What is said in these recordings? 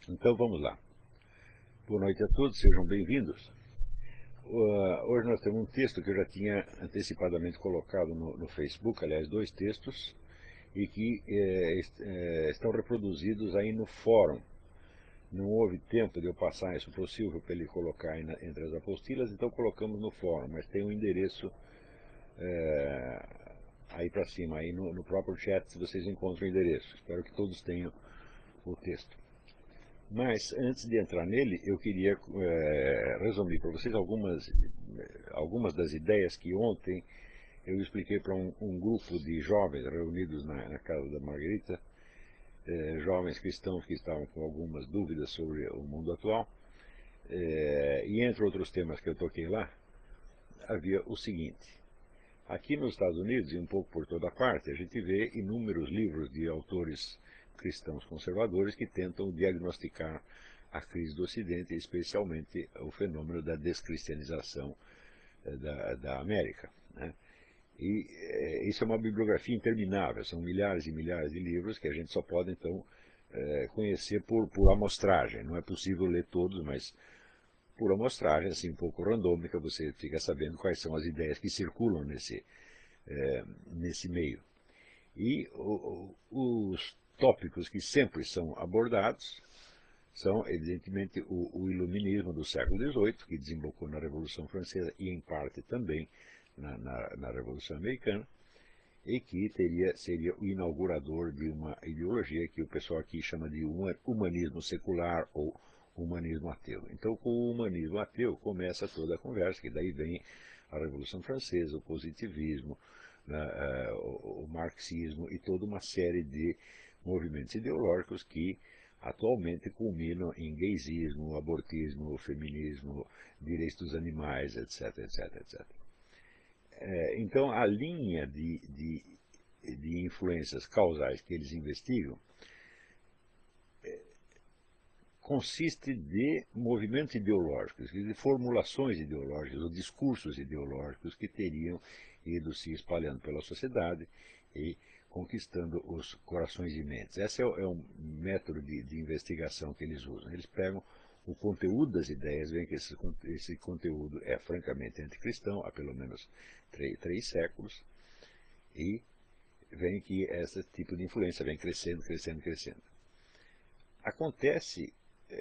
Então vamos lá. Boa noite a todos, sejam bem-vindos. Hoje nós temos um texto que eu já tinha antecipadamente colocado no Facebook, aliás, dois textos, e que estão reproduzidos aí no fórum. Não houve tempo de eu passar isso para o Silvio para ele colocar aí entre as apostilas, então colocamos no fórum, mas tem um endereço é, aí para cima, aí no próprio chat vocês encontram o endereço. Espero que todos tenham o texto. Mas, antes de entrar nele, eu queria resumir para vocês algumas das ideias que ontem eu expliquei para um grupo de jovens reunidos na casa da Margarita, jovens cristãos que estavam com algumas dúvidas sobre o mundo atual. E entre outros temas que eu toquei lá, havia o seguinte. Aqui nos Estados Unidos, e um pouco por toda parte, a gente vê inúmeros livros de autores cristãos conservadores que tentam diagnosticar a crise do Ocidente, especialmente o fenômeno da descristianização da América. Né? E isso é uma bibliografia interminável, são milhares e milhares de livros que a gente só pode, então, conhecer por amostragem. Não é possível ler todos, mas por amostragem, assim, um pouco randômica, você fica sabendo quais são as ideias que circulam nesse meio. E os tópicos que sempre são abordados são, evidentemente, o iluminismo do século XVIII, que desembocou na Revolução Francesa e, em parte, também na Revolução Americana, e que seria o inaugurador de uma ideologia que o pessoal aqui chama de humanismo secular ou humanismo ateu. Então, com o humanismo ateu começa toda a conversa, que daí vem a Revolução Francesa, o positivismo, né, o marxismo e toda uma série de movimentos ideológicos que atualmente culminam em gaysismo, abortismo, feminismo, direitos dos animais, etc, etc, etc. Então, a linha de influências causais que eles investigam consiste de movimentos ideológicos, de formulações ideológicas, ou discursos ideológicos que teriam ido se espalhando pela sociedade e conquistando os corações e mentes. Esse é um método de investigação que eles usam. Eles pegam o conteúdo das ideias, veem que esse conteúdo é francamente anticristão, há pelo menos três séculos, e veem que esse tipo de influência vem crescendo, crescendo, crescendo. Acontece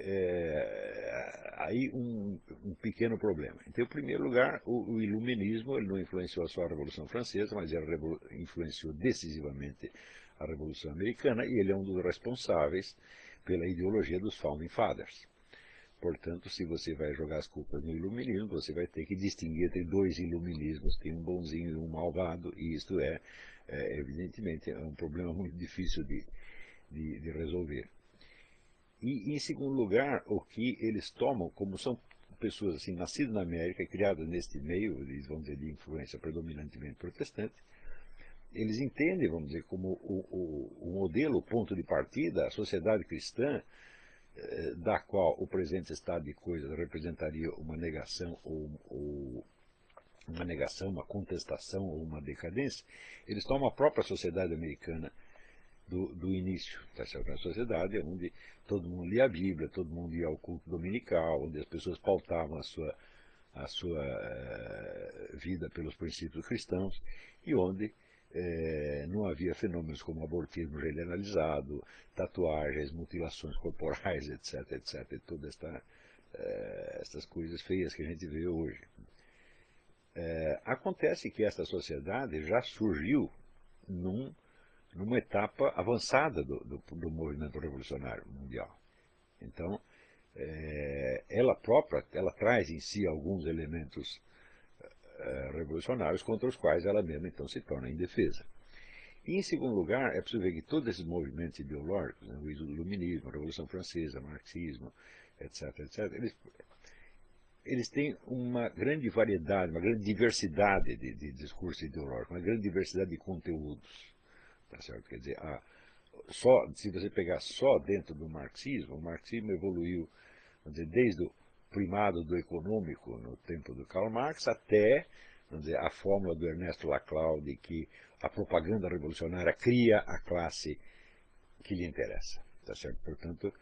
aí um pequeno problema. Então, em primeiro lugar, o iluminismo ele não influenciou só a Revolução Francesa, mas ele influenciou decisivamente a Revolução Americana, e ele é um dos responsáveis pela ideologia dos Founding Fathers. Portanto, se você vai jogar as culpas no iluminismo, você vai ter que distinguir entre dois iluminismos, tem um bonzinho e um malvado, e isto evidentemente, é um problema muito difícil de resolver. E, em segundo lugar, o que eles tomam, como são pessoas assim, nascidas na América, criadas neste meio, eles vão dizer, de influência predominantemente protestante, eles entendem, vamos dizer, como o modelo, o ponto de partida, a sociedade cristã, da qual o presente estado de coisas representaria uma negação ou uma negação, uma contestação ou uma decadência, eles tomam a própria sociedade americana do início, tá certo? Na sociedade onde todo mundo lia a Bíblia, todo mundo ia ao culto dominical, onde as pessoas pautavam a sua vida pelos princípios cristãos e onde não havia fenômenos como abortismo generalizado, tatuagens, mutilações corporais, etc, etc, e todas essas coisas feias que a gente vê hoje. Acontece que essa sociedade já surgiu numa etapa avançada do movimento revolucionário mundial. Então, ela própria, ela traz em si alguns elementos revolucionários contra os quais ela mesma então se torna indefesa. E, em segundo lugar, é preciso ver que todos esses movimentos ideológicos, né, o iluminismo, a Revolução Francesa, o marxismo, etc., etc., eles têm uma grande variedade, uma grande diversidade de discurso ideológico, uma grande diversidade de conteúdos. Tá certo? Quer dizer, se você pegar só dentro do marxismo, o marxismo evoluiu, vamos dizer, desde o primado do econômico no tempo do Karl Marx até, vamos dizer, a fórmula do Ernesto Laclau de que a propaganda revolucionária cria a classe que lhe interessa. Tá certo? Portanto,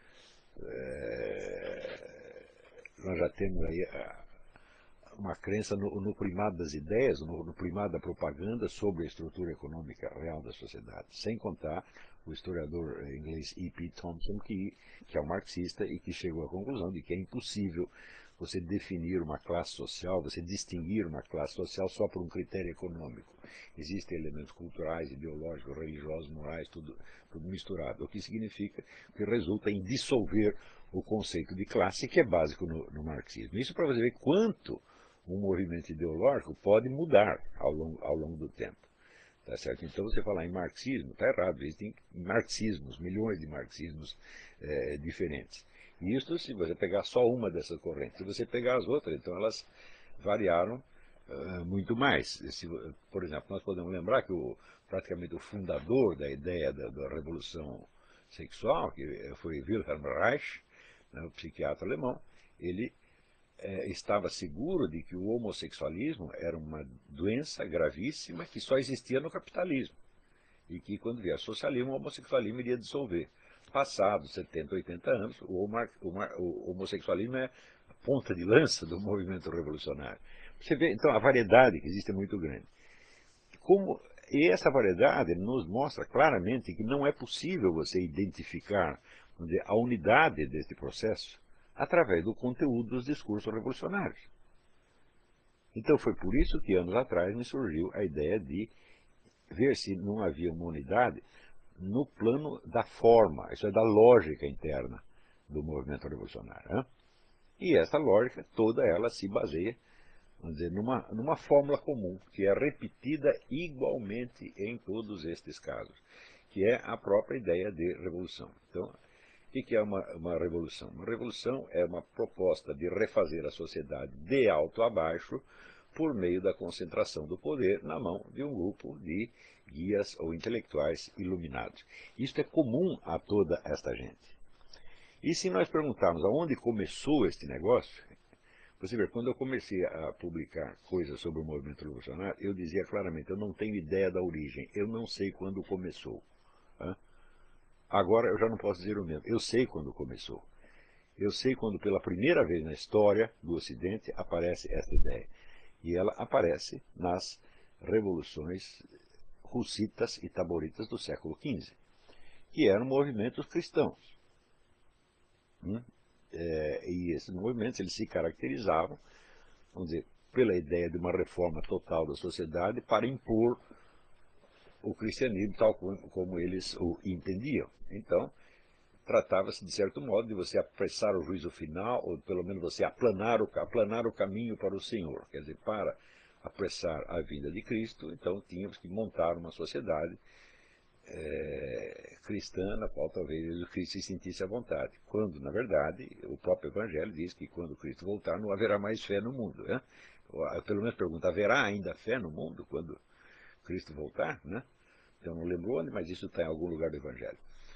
Nós já temos aí uma crença no primado das ideias, no primado da propaganda sobre a estrutura econômica real da sociedade, sem contar o historiador inglês E.P. Thompson, que é um marxista e que chegou à conclusão de que é impossível você definir uma classe social, você distinguir uma classe social só por um critério econômico. Existem elementos culturais, ideológicos, religiosos, morais, tudo misturado, o que significa que resulta em dissolver o conceito de classe, que é básico no marxismo. Isso para você ver quanto um movimento ideológico pode mudar ao longo do tempo. Tá certo? Então, você falar em marxismo, está errado. Existem marxismos, milhões de marxismos diferentes. E isso se você pegar só uma dessas correntes. Se você pegar as outras, então elas variaram muito mais. Por exemplo, nós podemos lembrar que praticamente o fundador da ideia da revolução sexual, que foi Wilhelm Reich, né, o psiquiatra alemão, ele estava seguro de que o homossexualismo era uma doença gravíssima que só existia no capitalismo. E que quando vier socialismo, o homossexualismo iria dissolver. Passados 70, 80 anos, o homossexualismo é a ponta de lança do movimento revolucionário. Você vê, então, a variedade que existe é muito grande. E essa variedade nos mostra claramente que não é possível você identificar, vamos dizer, a unidade deste processo através do conteúdo dos discursos revolucionários. Então foi por isso que anos atrás me surgiu a ideia de ver se não havia uma unidade no plano da forma, isso é, da lógica interna do movimento revolucionário. Né? E essa lógica, toda ela se baseia, vamos dizer, numa fórmula comum, que é repetida igualmente em todos estes casos, que é a própria ideia de revolução. Então, o que é uma revolução? Uma revolução é uma proposta de refazer a sociedade de alto a baixo por meio da concentração do poder na mão de um grupo de guias ou intelectuais iluminados. Isso é comum a toda esta gente. E se nós perguntarmos aonde começou este negócio, você vê, quando eu comecei a publicar coisas sobre o movimento revolucionário, eu dizia claramente, eu não tenho ideia da origem, eu não sei quando começou. Tá? Agora eu já não posso dizer o mesmo, eu sei quando começou. Eu sei quando pela primeira vez na história do Ocidente aparece essa ideia. E ela aparece nas revoluções hussitas e taboritas do século XV, que eram movimentos cristãos. E esses movimentos eles se caracterizavam, vamos dizer, pela ideia de uma reforma total da sociedade para impor o cristianismo tal como eles o entendiam. Então, tratava-se, de certo modo, de você apressar o juízo final, ou pelo menos você aplanar o caminho para o Senhor. Quer dizer, para apressar a vinda de Cristo, então tínhamos que montar uma sociedade cristã, na qual talvez o Cristo se sentisse à vontade. Quando, na verdade, o próprio Evangelho diz que quando Cristo voltar não haverá mais fé no mundo. Né? Pelo menos pergunta, haverá ainda fé no mundo quando Cristo voltar? Né? Eu não lembro onde, mas isso está em algum lugar do Evangelho.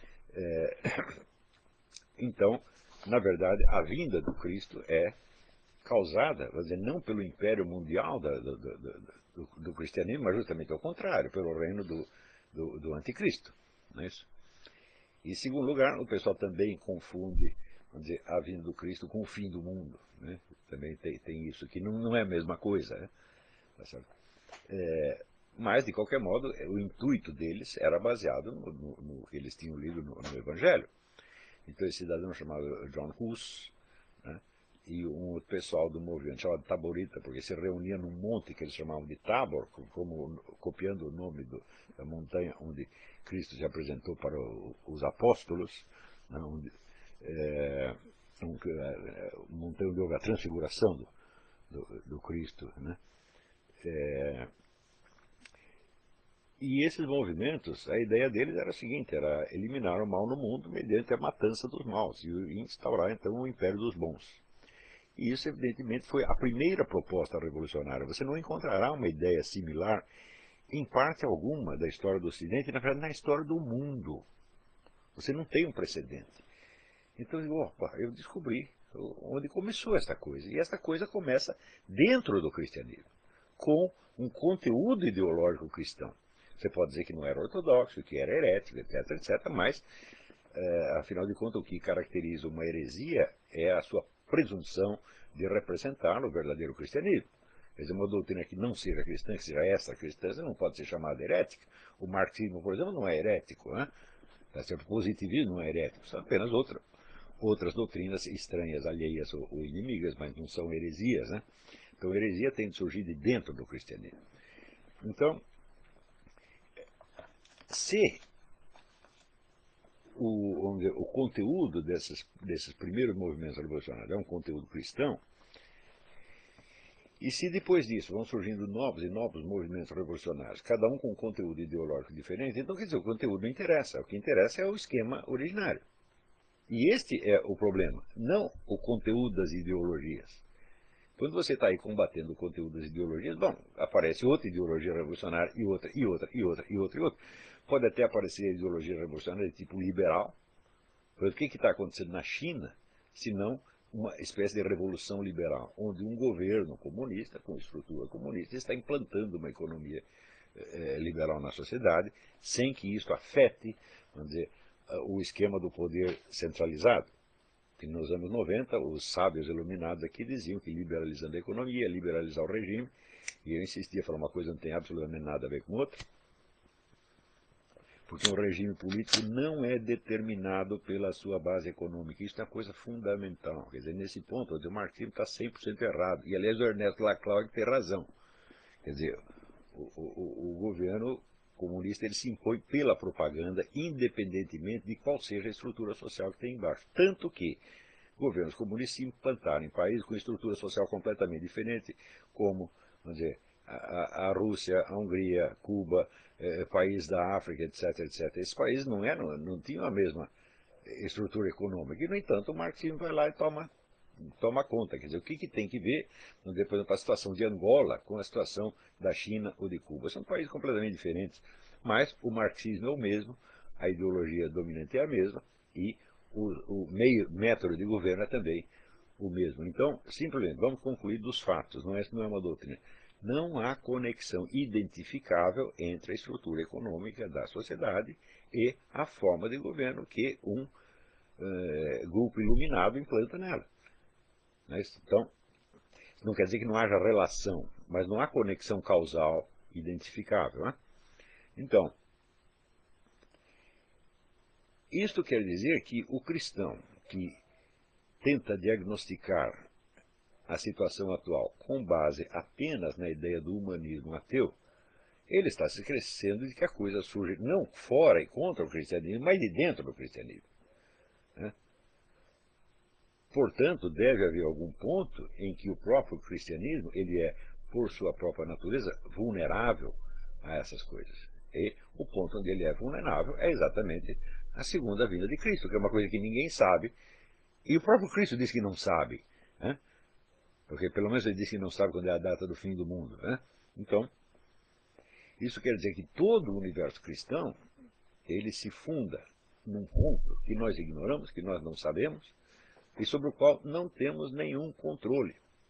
Então, na verdade, a vinda do Cristo é causada, vou dizer, não pelo império mundial do cristianismo, mas justamente ao contrário, pelo reino do anticristo. Não é isso? E, em segundo lugar, o pessoal também confunde, vamos dizer, a vinda do Cristo com o fim do mundo. Né? Também tem isso, que não é a mesma coisa. Né? Tá certo? Mas, de qualquer modo, o intuito deles era baseado no que eles tinham lido no Evangelho. Então, esse cidadão chamado John Hus, né, e um outro pessoal do movimento chamado Taborita, porque se reunia num monte que eles chamavam de Tabor, copiando o nome da montanha onde Cristo se apresentou para os apóstolos, né, montanha onde houve a transfiguração do Cristo. Né. E esses movimentos, a ideia deles era a seguinte, era eliminar o mal no mundo mediante a matança dos maus e instaurar então o império dos bons. E isso evidentemente foi a primeira proposta revolucionária. Você não encontrará uma ideia similar em parte alguma da história do Ocidente, na verdade na história do mundo. Você não tem um precedente. Então opa, eu descobri onde começou esta coisa. E esta coisa começa dentro do cristianismo, com um conteúdo ideológico cristão. Você pode dizer que não era ortodoxo, que era herético, etc, etc, mas afinal de contas, o que caracteriza uma heresia é a sua presunção de representar o verdadeiro cristianismo. Quer dizer, uma doutrina que não seja cristã, que seja extra-cristã, não pode ser chamada herética. O marxismo, por exemplo, não é herético, né? Tá certo? O positivismo não é herético, são apenas outras doutrinas estranhas, alheias ou inimigas, mas não são heresias, né? Então, a heresia tem de surgir de dentro do cristianismo. Então, se vamos dizer, o conteúdo desses primeiros movimentos revolucionários é um conteúdo cristão, e se depois disso vão surgindo novos e novos movimentos revolucionários, cada um com um conteúdo ideológico diferente, então quer dizer, o conteúdo não interessa. O que interessa é o esquema originário. E este é o problema, não o conteúdo das ideologias. Quando você está aí combatendo o conteúdo das ideologias, bom, aparece outra ideologia revolucionária e outra, e outra, e outra, e outra, e outra. Pode até aparecer a ideologia revolucionária de tipo liberal. Mas o que está acontecendo na China, se não uma espécie de revolução liberal, onde um governo comunista, com estrutura comunista, está implantando uma economia liberal na sociedade, sem que isso afete, vamos dizer, o esquema do poder centralizado. Que nos anos 90, os sábios iluminados aqui diziam que liberalizando a economia, liberalizar o regime, e eu insistia, falar uma coisa não tem absolutamente nada a ver com outra, porque um regime político não é determinado pela sua base econômica. Isso é uma coisa fundamental. Quer dizer, nesse ponto, o marxismo está 100% errado. E, aliás, o Ernesto Laclau tem razão. Quer dizer, o governo comunista ele se impõe pela propaganda, independentemente de qual seja a estrutura social que tem embaixo. Tanto que governos comunistas se implantaram em países com estrutura social completamente diferente, como, vamos dizer, a Rússia, a Hungria, Cuba, países da África, etc, etc. Esses países não tinham a mesma estrutura econômica. E, no entanto, o marxismo vai lá e toma conta. Quer dizer, o que tem que ver, por exemplo, a situação de Angola com a situação da China ou de Cuba? São países completamente diferentes, mas o marxismo é o mesmo, a ideologia dominante é a mesma e o método de governo é também o mesmo. Então, simplesmente, vamos concluir dos fatos, não é uma doutrina. Não há conexão identificável entre a estrutura econômica da sociedade e a forma de governo que um grupo iluminado implanta nela. Então, não quer dizer que não haja relação, mas não há conexão causal identificável. Né? Então, isto quer dizer que o cristão que tenta diagnosticar a situação atual com base apenas na ideia do humanismo ateu, ele está se esquecendo de que a coisa surge não fora e contra o cristianismo, mas de dentro do cristianismo. Né? Portanto, deve haver algum ponto em que o próprio cristianismo ele é, por sua própria natureza, vulnerável a essas coisas. E o ponto onde ele é vulnerável é exatamente a segunda vinda de Cristo, que é uma coisa que ninguém sabe, e o próprio Cristo diz que não sabe. Né? Porque pelo menos ele disse que não sabe quando é a data do fim do mundo. Né? Então, isso quer dizer que todo o universo cristão, ele se funda num ponto que nós ignoramos, que nós não sabemos, e sobre o qual não temos nenhum controle.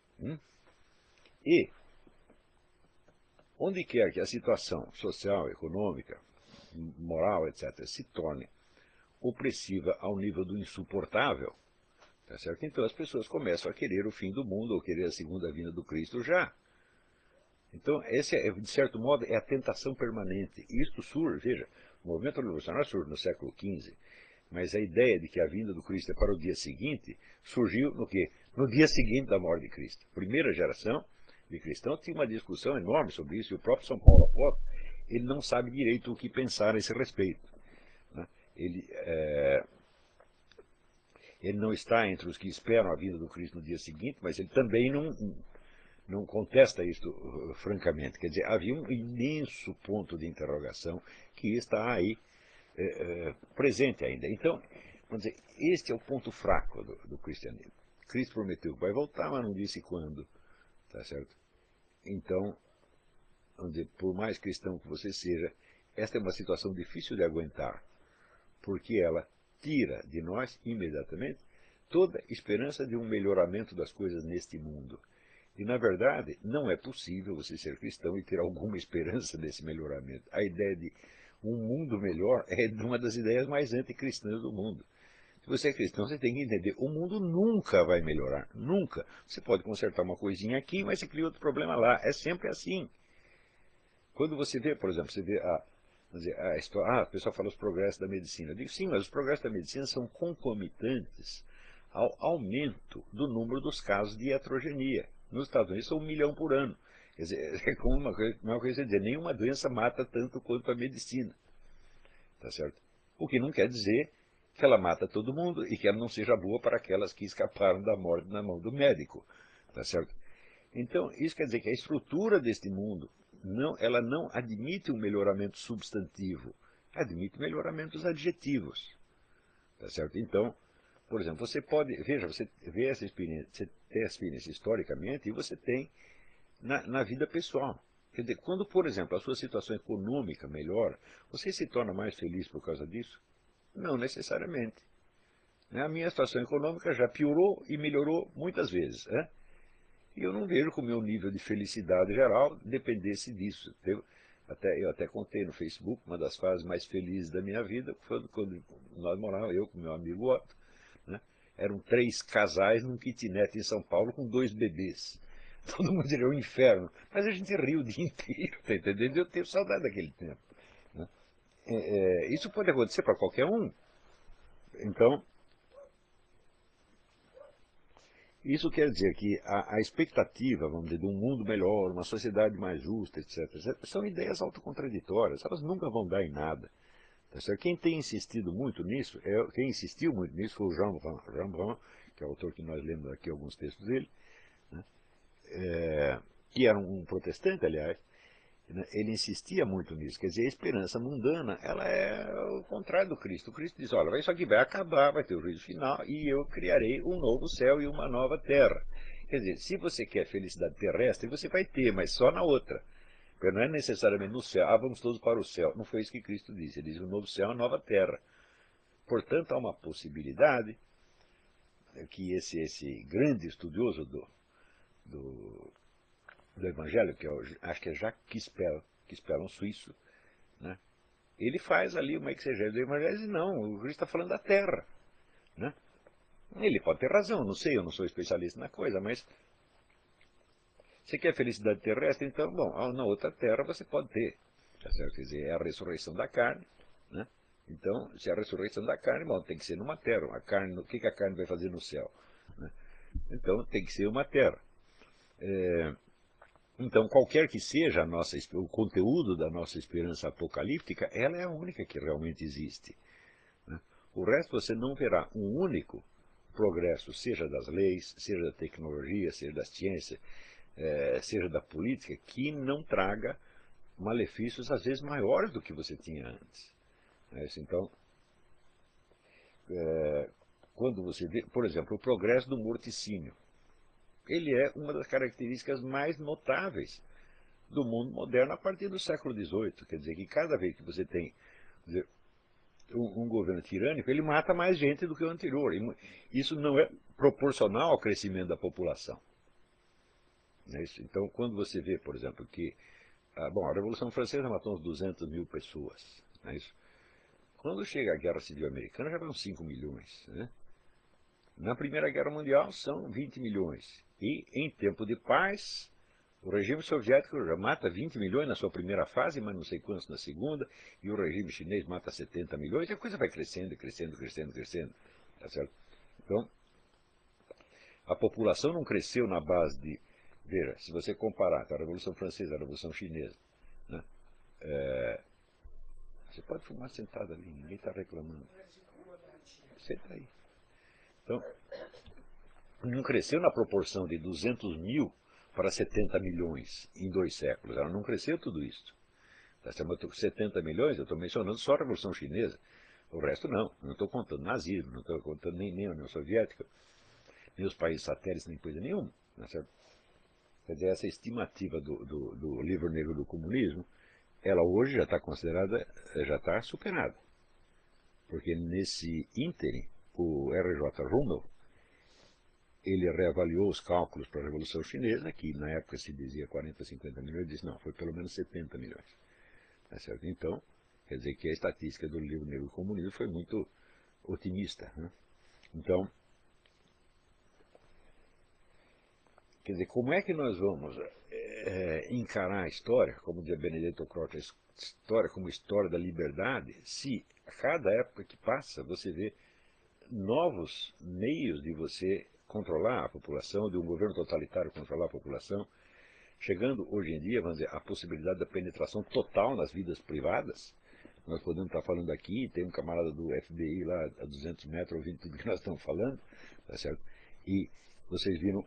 E, onde quer que a situação social, econômica, moral, etc., se torne opressiva ao nível do insuportável, tá certo? Então as pessoas começam a querer o fim do mundo, ou querer a segunda vinda do Cristo já. Então, esse, de certo modo, é a tentação permanente. E isto surge, veja, o movimento revolucionário surge no século XV, mas a ideia de que a vinda do Cristo é para o dia seguinte surgiu no quê? No dia seguinte da morte de Cristo. Primeira geração de cristãos tinha uma discussão enorme sobre isso, e o próprio São Paulo Apóstolo, ele não sabe direito o que pensar a esse respeito. Né? Ele não está entre os que esperam a vinda do Cristo no dia seguinte, mas ele também não contesta isto francamente. Quer dizer, havia um imenso ponto de interrogação que está aí presente ainda. Então, vamos dizer, este é o ponto fraco do cristianismo. Cristo prometeu que vai voltar, mas não disse quando. Tá certo? Então, vamos dizer, por mais cristão que você seja, esta é uma situação difícil de aguentar, porque ela tira de nós, imediatamente, toda esperança de um melhoramento das coisas neste mundo. E, na verdade, não é possível você ser cristão e ter alguma esperança desse melhoramento. A ideia de um mundo melhor é uma das ideias mais anticristãs do mundo. Se você é cristão, você tem que entender, o mundo nunca vai melhorar, nunca. Você pode consertar uma coisinha aqui, mas você cria outro problema lá. É sempre assim. Quando você vê, por exemplo, você vê vamos dizer, a história, o pessoal fala os progressos da medicina. Eu digo, sim, mas os progressos da medicina são concomitantes ao aumento do número dos casos de iatrogenia. Nos Estados Unidos são 1 milhão por ano. Quer dizer, é como uma coisa dizer, nenhuma doença mata tanto quanto a medicina. Tá certo? O que não quer dizer que ela mata todo mundo e que ela não seja boa para aquelas que escaparam da morte na mão do médico. Tá certo? Então, isso quer dizer que a estrutura deste mundo, ela não admite um melhoramento substantivo, admite melhoramentos adjetivos. Tá certo? Então, por exemplo, você pode, veja, você vê essa experiência, você tem essa experiência historicamente e você tem na vida pessoal. Quer dizer, quando, por exemplo, a sua situação econômica melhora, você se torna mais feliz por causa disso? Não necessariamente. A minha situação econômica já piorou e melhorou muitas vezes. E eu não vejo que o meu nível de felicidade geral dependesse disso. Eu até contei no Facebook, uma das fases mais felizes da minha vida foi quando nós morávamos, eu com meu amigo Otto, né? Eram 3 casais num kitnet em São Paulo com 2 bebês. Todo mundo diria o inferno, mas a gente riu o dia inteiro, tá entendendo? Eu tenho saudade daquele tempo. Né? Isso pode acontecer para qualquer um. Então, isso quer dizer que a expectativa, vamos dizer, de um mundo melhor, uma sociedade mais justa, etc., etc., são ideias autocontraditórias, elas nunca vão dar em nada. Tá certo? Quem tem insistido muito nisso, quem insistiu muito nisso foi o Jean Brun, que é o autor que nós lemos aqui alguns textos dele, né? Que era um protestante, aliás. Né? Ele insistia muito nisso, quer dizer, a esperança mundana, ela é o contrário do Cristo. O Cristo diz, olha, isso aqui vai acabar, vai ter o juízo final, e eu criarei um novo céu e uma nova terra. Quer dizer, se você quer felicidade terrestre, você vai ter, mas só na outra. Porque não é necessariamente no céu, vamos todos para o céu. Não foi isso que Cristo disse, ele diz um novo céu e uma nova terra. Portanto, há uma possibilidade que esse grande estudioso do, do Evangelho, que acho que é Jacques Quispel, um suíço, né? Ele faz ali uma exegese do Evangelho e diz, não, o Cristo está falando da terra. Né? Ele pode ter razão, não sei, eu não sou especialista na coisa, mas você quer felicidade terrestre, então, bom, na outra terra você pode ter. Tá certo? Quer dizer, é a ressurreição da carne. Né? Então, se é a ressurreição da carne, bom, tem que ser numa terra. A carne, o que a carne vai fazer no céu? Né? Então, tem que ser uma terra. Então, qualquer que seja o conteúdo da nossa esperança apocalíptica, ela é a única que realmente existe. Né? O resto você não verá um único progresso, seja das leis, seja da tecnologia, seja da ciência, seja da política, que não traga malefícios às vezes maiores do que você tinha antes. Então, quando você vê, por exemplo, o progresso do morticínio, ele é uma das características mais notáveis do mundo moderno a partir do século XVIII. Quer dizer, que cada vez que você tem dizer, um governo tirânico, ele mata mais gente do que o anterior. Isso não é proporcional ao crescimento da população. Não é isso? Então, quando você vê, por exemplo, que a Revolução Francesa matou uns 200 mil pessoas. Não é isso? Quando chega a Guerra Civil Americana, já vão 5 milhões. Né? Na Primeira Guerra Mundial, são 20 milhões. E, em tempo de paz, o regime soviético já mata 20 milhões na sua primeira fase, mas não sei quantos na segunda, e o regime chinês mata 70 milhões, e a coisa vai crescendo, crescendo, crescendo, crescendo. Tá certo? Então, a população não cresceu na base de. Veja, se você comparar a Revolução Francesa e a Revolução Chinesa, né, você pode fumar sentado ali, ninguém está reclamando. Senta aí. Então, não cresceu na proporção de 200 mil para 70 milhões em 2 séculos. Ela não cresceu tudo isso. Tá certo? 70 milhões, eu estou mencionando só a Revolução Chinesa. O resto não. Não estou contando nazismo, não estou contando nem a União Soviética, nem os países satélites, nem coisa nenhuma. Tá certo? Quer dizer, essa estimativa do livro negro do comunismo, ela hoje já está considerada, já está superada. Porque nesse ínterim, o R.J. Rummel, ele reavaliou os cálculos para a Revolução Chinesa, que na época se dizia 40, 50 milhões, e disse, não, foi pelo menos 70 milhões. Tá certo? Então, Quer dizer que a estatística do livro Negro Comunismo foi muito otimista, né? Então, quer dizer, como é que nós vamos encarar a história, como dizia Benedetto Croce, a história como história da liberdade, se a cada época que passa você vê novos meios de você controlar a população, de um governo totalitário controlar a população, chegando hoje em dia, vamos dizer, a possibilidade da penetração total nas vidas privadas. Nós podemos estar falando aqui, tem um camarada do FBI lá a 200 metros ouvindo tudo que nós estamos falando, tá certo? E vocês viram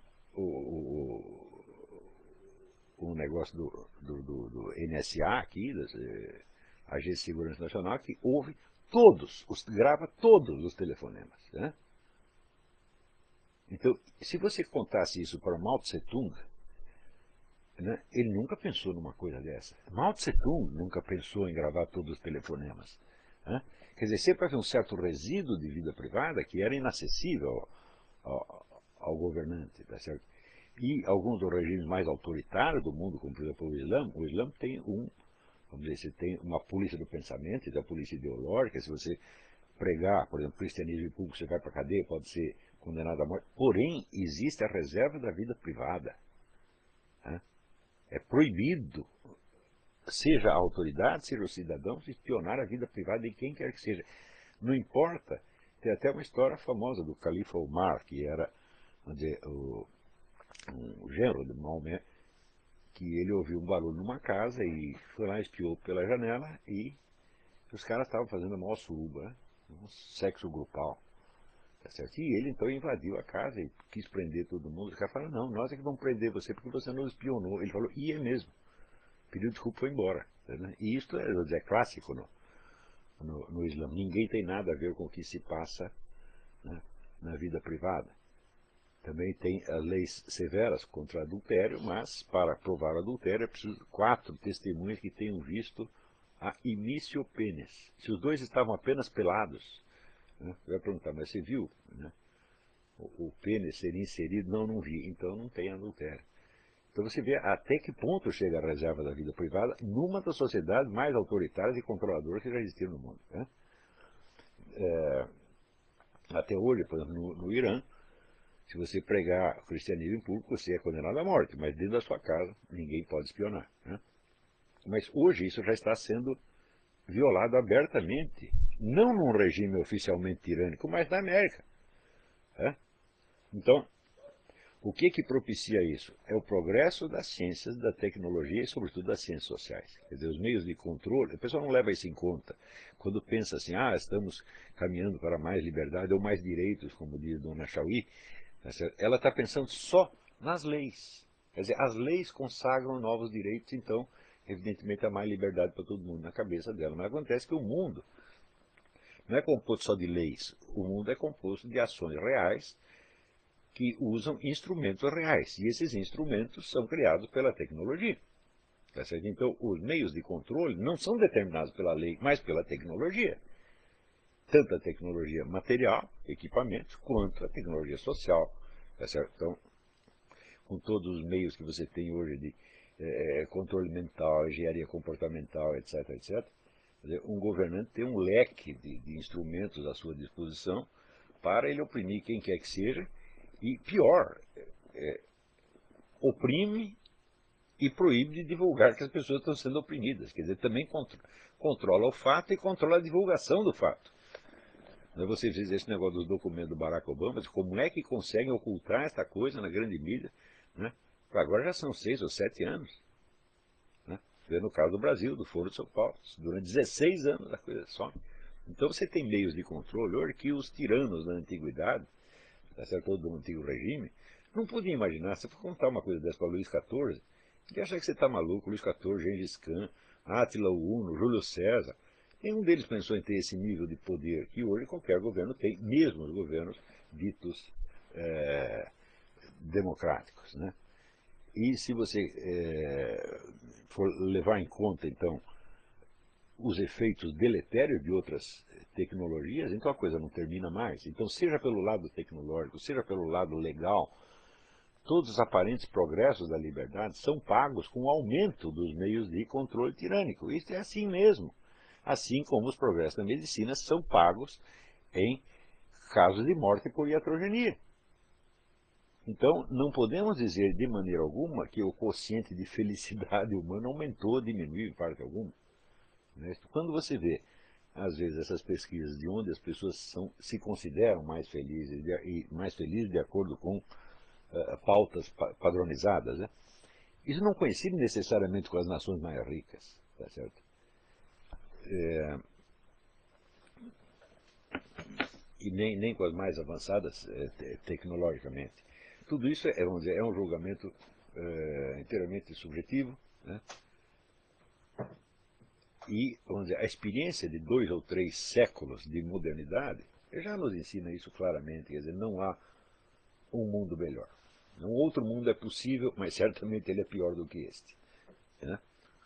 o negócio do NSA aqui, das Agência de Segurança Nacional, que ouve grava todos os telefonemas, né? Então, se você contasse isso para Mao Tse Tung, né, ele nunca pensou numa coisa dessa. Mao Tse Tung nunca pensou em gravar todos os telefonemas. Né? Quer dizer, sempre havia um certo resíduo de vida privada que era inacessível ao governante. Tá certo? E alguns dos regimes mais autoritários do mundo, como por exemplo o Islã tem vamos dizer, você tem uma polícia do pensamento, tem a polícia ideológica, se você pregar, por exemplo, cristianismo público, você vai para a cadeia, pode ser condenado à morte. Porém, existe a reserva da vida privada. Né? É proibido, seja a autoridade, seja o cidadão, espionar a vida privada de quem quer que seja. Não importa. Tem até uma história famosa do califa Omar, que era, vamos dizer, um genro de Maomé, que ele ouviu um barulho numa casa e foi lá, espiou pela janela e os caras estavam fazendo a maior suruba, né? Um sexo grupal. Tá certo? E ele então invadiu a casa e quis prender todo mundo. Os caras falaram, não, nós é que vamos prender você porque você nos espionou. Ele falou, e é mesmo. Pediu desculpa e foi embora. Né? E isso é clássico no Islã. Ninguém tem nada a ver com o que se passa, né, na vida privada. Também tem as leis severas contra adultério, mas para provar adultério é preciso 4 testemunhas que tenham visto a início pênis. Se os dois estavam apenas pelados, né, você vai perguntar, mas você viu, né, o pênis ser inserido? Não, não vi. Então não tem adultério. Então você vê até que ponto chega a reserva da vida privada numa das sociedades mais autoritárias e controladoras que já existiram no mundo. Né? Até hoje, por exemplo, no Irã, se você pregar o cristianismo em público, você é condenado à morte, mas dentro da sua casa ninguém pode espionar. Né? Mas hoje isso já está sendo violado abertamente, não num regime oficialmente tirânico, mas na América. Né? Então, o que propicia isso? É o progresso das ciências, da tecnologia e, sobretudo, das ciências sociais. Quer dizer, os meios de controle, a pessoa não leva isso em conta. Quando pensa assim, estamos caminhando para mais liberdade ou mais direitos, como diz Dona Chauí, ela está pensando só nas leis. Quer dizer, as leis consagram novos direitos, então, evidentemente, há mais liberdade para todo mundo na cabeça dela. Mas acontece que o mundo não é composto só de leis. O mundo é composto de ações reais que usam instrumentos reais. E esses instrumentos são criados pela tecnologia. Tá certo? Então, os meios de controle não são determinados pela lei, mas pela tecnologia. Tanto a tecnologia material, equipamentos, quanto a tecnologia social. Tá certo? Então, com todos os meios que você tem hoje de controle mental, engenharia comportamental, etc., etc., um governante tem um leque de instrumentos à sua disposição para ele oprimir quem quer que seja e, pior, oprime e proíbe de divulgar que as pessoas estão sendo oprimidas. Quer dizer, também controla o fato e controla a divulgação do fato. Você fez esse negócio do documento do Barack Obama, como é que conseguem ocultar essa coisa na grande mídia? Né? Agora já são 6 ou 7 anos. Né? No caso do Brasil, do Foro de São Paulo. Durante 16 anos a coisa some. Então você tem meios de controle hoje que os tiranos da antiguidade, tá certo, do antigo regime, não podiam imaginar. Se eu for contar uma coisa dessa para Luís XIV, ele acha que você está maluco. Luís XIV, Gengis Khan, Átila o Huno, Júlio César. Nenhum deles pensou em ter esse nível de poder que hoje qualquer governo tem, mesmo os governos ditos democráticos. Né? E se você for levar em conta, então, os efeitos deletérios de outras tecnologias, então a coisa não termina mais. Então, seja pelo lado tecnológico, seja pelo lado legal, todos os aparentes progressos da liberdade são pagos com o aumento dos meios de controle tirânico. Isso é assim mesmo. Assim como os progressos da medicina são pagos em casos de morte por iatrogenia. Então, não podemos dizer de maneira alguma que o quociente de felicidade humana aumentou ou diminuiu em parte alguma. Quando você vê, às vezes, essas pesquisas de onde as pessoas se consideram mais felizes e mais felizes de acordo com pautas padronizadas, né? Isso não coincide necessariamente com as nações mais ricas, tá certo? E nem com as mais avançadas tecnologicamente. Tudo isso vamos dizer, é um julgamento inteiramente subjetivo, né? E vamos dizer, a experiência de 2 ou 3 séculos de modernidade já nos ensina isso claramente. Quer dizer, não há um mundo melhor. Um outro mundo é possível, mas certamente ele é pior do que este, né?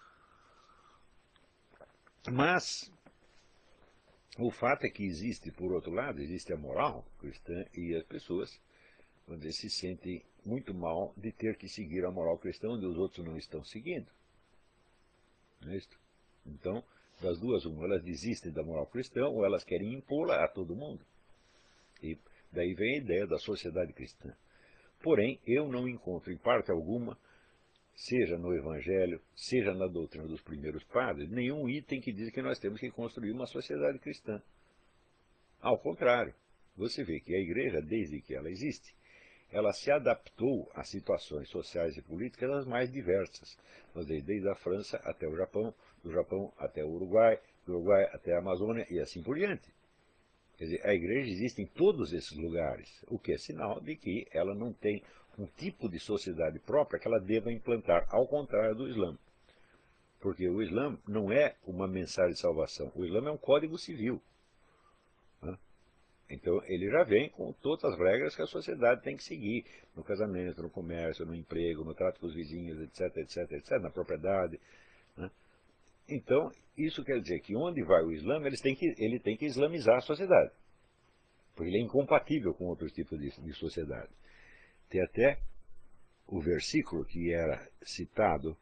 Mas o fato é que existe, por outro lado, existe a moral cristã e as pessoas quando eles se sentem muito mal de ter que seguir a moral cristã onde os outros não estão seguindo. Não é isso? Então, das duas, uma, elas desistem da moral cristã ou elas querem impô-la a todo mundo. E daí vem a ideia da sociedade cristã. Porém, eu não encontro em parte alguma, seja no Evangelho, seja na doutrina dos primeiros padres, nenhum item que diz que nós temos que construir uma sociedade cristã. Ao contrário, você vê que a igreja, desde que ela existe, ela se adaptou a situações sociais e políticas as mais diversas, desde a França até o Japão, do Japão até o Uruguai, do Uruguai até a Amazônia e assim por diante. Quer dizer, a igreja existe em todos esses lugares, o que é sinal de que ela não tem um tipo de sociedade própria que ela deva implantar, ao contrário do Islã. Porque o Islã não é uma mensagem de salvação, o Islã é um código civil, né? Então, ele já vem com todas as regras que a sociedade tem que seguir, no casamento, no comércio, no emprego, no trato com os vizinhos, etc, etc, etc, na propriedade, né? Então, isso quer dizer que onde vai o Islã, ele tem que islamizar a sociedade, porque ele é incompatível com outros tipos de sociedade. Tem até o versículo que era citado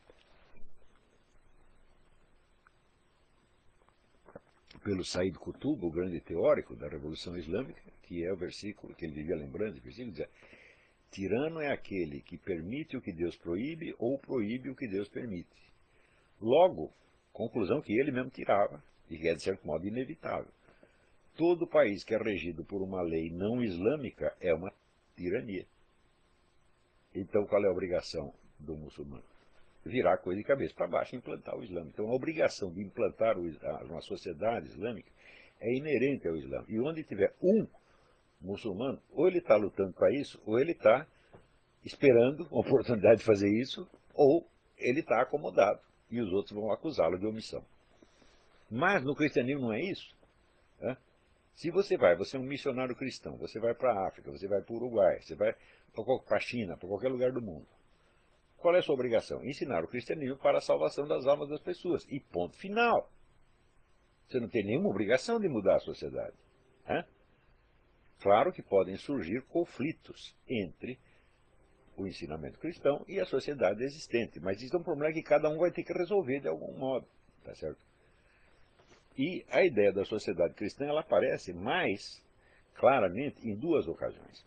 pelo Said Qutb, o grande teórico da Revolução Islâmica, que é o versículo que ele vivia lembrando, o versículo dizia: tirano é aquele que permite o que Deus proíbe ou proíbe o que Deus permite. Logo, conclusão que ele mesmo tirava, e que é de certo modo inevitável. Todo país que é regido por uma lei não islâmica é uma tirania. Então qual é a obrigação do muçulmano? Virar a coisa de cabeça para baixo e implantar o Islã. Então a obrigação de implantar uma sociedade islâmica é inerente ao Islã. E onde tiver um muçulmano, ou ele está lutando para isso, ou ele está esperando a oportunidade de fazer isso, ou ele está acomodado e os outros vão acusá-lo de omissão. Mas no cristianismo não é isso, né? Se você é um missionário cristão, você vai para a África, você vai para o Uruguai, você vai para a China, para qualquer lugar do mundo. Qual é a sua obrigação? Ensinar o cristianismo para a salvação das almas das pessoas. E ponto final. Você não tem nenhuma obrigação de mudar a sociedade, né? Claro que podem surgir conflitos entre o ensinamento cristão e a sociedade existente, mas isso é um problema que cada um vai ter que resolver de algum modo, tá certo? E a ideia da sociedade cristã ela aparece mais claramente em duas ocasiões.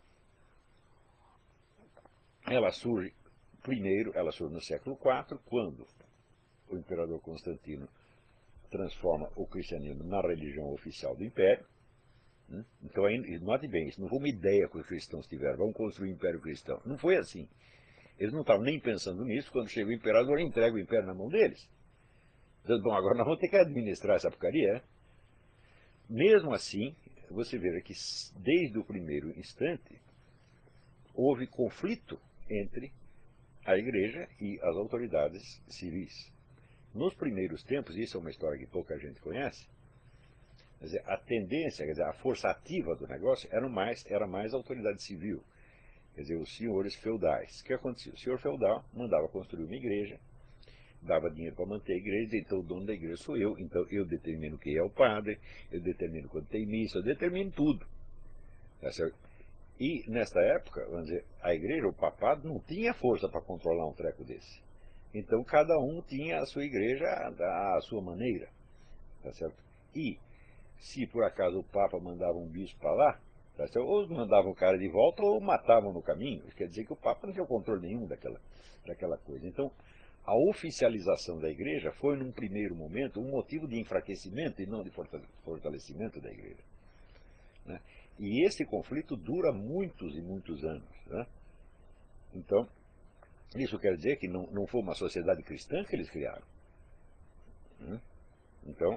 Ela surge, primeiro, ela surge no século IV, quando o imperador Constantino transforma o cristianismo na religião oficial do império, né? Então, note bem, isso não foi uma ideia que os cristãos tiveram, vamos construir um império cristão. Não foi assim. Eles não estavam nem pensando nisso, quando chega o imperador, entrega o império na mão deles. Então, bom, agora nós vamos ter que administrar essa porcaria, né? Mesmo assim, você vê que desde o primeiro instante houve conflito entre a igreja e as autoridades civis. Nos primeiros tempos, isso é uma história que pouca gente conhece, quer dizer, a tendência, quer dizer, a força ativa do negócio era mais a autoridade civil, quer dizer, os senhores feudais. O que acontecia? O senhor feudal mandava construir uma igreja, dava dinheiro para manter a igreja, então o dono da igreja sou eu, então eu determino quem é o padre, eu determino quando tem missa, eu determino tudo. Tá certo? E nesta época, vamos dizer, a igreja, o papado, não tinha força para controlar um treco desse. Então cada um tinha a sua igreja à sua maneira. tá certo? E, se por acaso o Papa mandava um bispo para lá, tá certo? Ou mandavam o cara de volta ou matavam no caminho. Quer dizer que o Papa não tinha controle nenhum daquela coisa. Então, a oficialização da Igreja foi, num primeiro momento, um motivo de enfraquecimento e não de fortalecimento da Igreja, né? E esse conflito dura muitos e muitos anos, né? Então, isso quer dizer que não foi uma sociedade cristã que eles criaram, né? Então,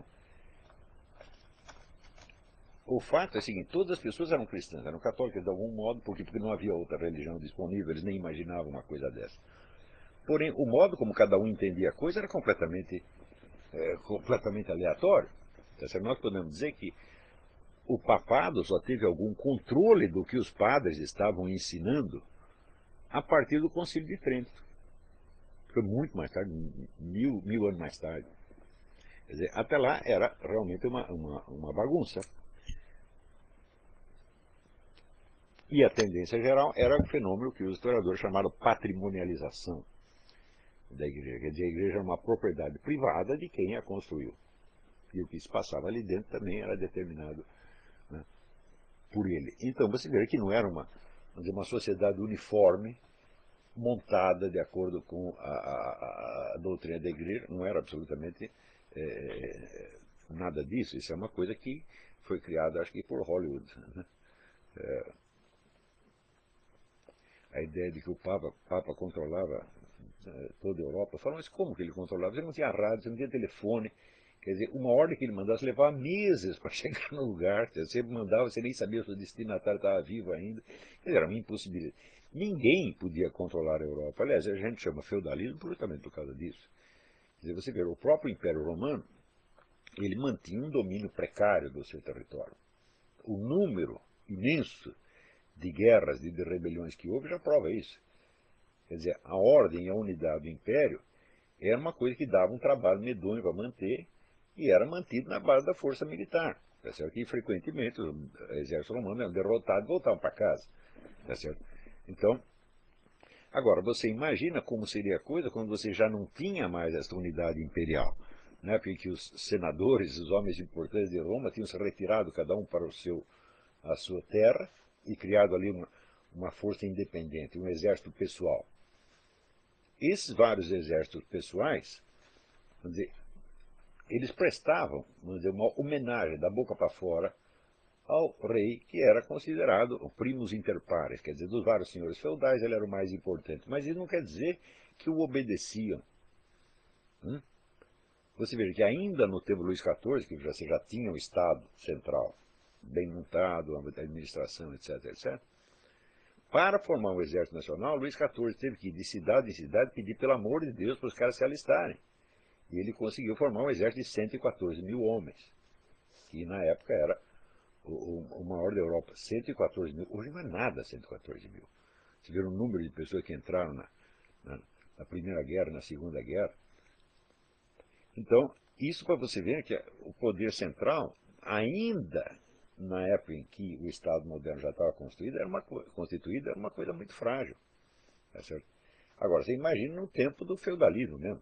o fato é o seguinte, todas as pessoas eram cristãs, eram católicas de algum modo, porque não havia outra religião disponível, eles nem imaginavam uma coisa dessa. Porém, o modo como cada um entendia a coisa era completamente aleatório. Então, nós podemos dizer que o papado só teve algum controle do que os padres estavam ensinando a partir do Concílio de Trento. Foi muito mais tarde, mil anos mais tarde. Quer dizer, até lá era realmente uma bagunça. E a tendência geral era o fenômeno que os historiadores chamaram patrimonialização da igreja. Quer dizer, a igreja era uma propriedade privada de quem a construiu. E o que se passava ali dentro também era determinado, né, por ele. Então você vê que não era uma sociedade uniforme, montada de acordo com a doutrina da igreja, não era absolutamente nada disso. Isso é uma coisa que foi criada, acho que, por Hollywood, né? A ideia de que o Papa controlava toda a Europa. Falam, mas como que ele controlava? Você não tinha rádio, você não tinha telefone. Quer dizer, uma ordem que ele mandasse levava meses para chegar no lugar. Você mandava, você nem sabia se o destinatário estava vivo ainda. Quer dizer, era uma impossibilidade. Ninguém podia controlar a Europa. Aliás, a gente chama feudalismo justamente por causa disso. Quer dizer, você vê, o próprio Império Romano, ele mantinha um domínio precário do seu território. O número imenso de guerras e de rebeliões que houve já prova isso. Quer dizer, a ordem e a unidade do império era uma coisa que dava um trabalho medonho para manter e era mantido na base da força militar. Tá certo? Que frequentemente o exército romano era derrotado e voltava para casa. Tá certo? Então, agora, você imagina como seria a coisa quando você já não tinha mais essa unidade imperial, né? Porque os senadores, os homens importantes de Roma, tinham se retirado cada um para a sua terra e criado ali uma força independente, um exército pessoal. Esses vários exércitos pessoais, vamos dizer, eles prestavam, vamos dizer, uma homenagem da boca para fora ao rei, que era considerado o primus inter pares, quer dizer, dos vários senhores feudais ele era o mais importante. Mas isso não quer dizer que o obedeciam. Você veja que ainda no tempo de Luís XIV, que você já tinha o Estado central bem montado, a administração, etc., etc., para formar um exército nacional, Luís XIV teve que ir de cidade em cidade pedir pelo amor de Deus para os caras se alistarem. E ele conseguiu formar um exército de 114 mil homens, que na época era o maior da Europa. 114 mil. Hoje não é nada 114 mil. Você vê o número de pessoas que entraram na Primeira Guerra, na Segunda Guerra. Então, isso para você ver que o poder central, ainda na época em que o Estado moderno já estava constituído, era uma coisa muito frágil. Tá certo? Agora, você imagina no tempo do feudalismo mesmo.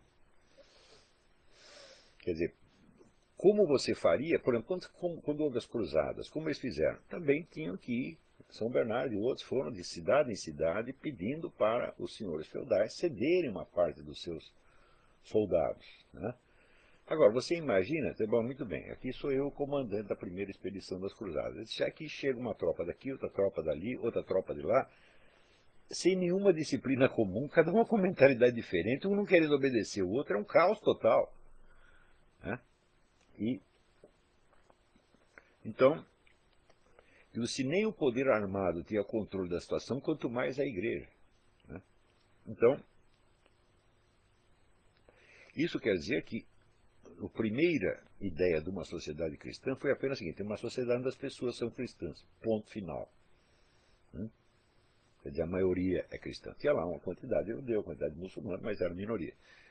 Quer dizer, como você faria, por exemplo, quando houve as cruzadas, como eles fizeram? Também tinham que ir, São Bernardo e outros foram de cidade em cidade pedindo para os senhores feudais cederem uma parte dos seus soldados, né? Agora, você imagina, bom, muito bem, aqui sou eu o comandante da primeira expedição das cruzadas. Aqui chega uma tropa daqui, outra tropa dali, outra tropa de lá, sem nenhuma disciplina comum, cada uma com mentalidade diferente, um não querendo obedecer o outro, é um caos total, né? E, então, se nem o poder armado tinha controle da situação, quanto mais a igreja, né? Então, isso quer dizer que a primeira ideia de uma sociedade cristã foi apenas a seguinte: uma sociedade onde as pessoas são cristãs, ponto final, né? Quer dizer, a maioria é cristã. Tinha lá uma quantidade judeu, uma quantidade muçulmana, mas era a minoria.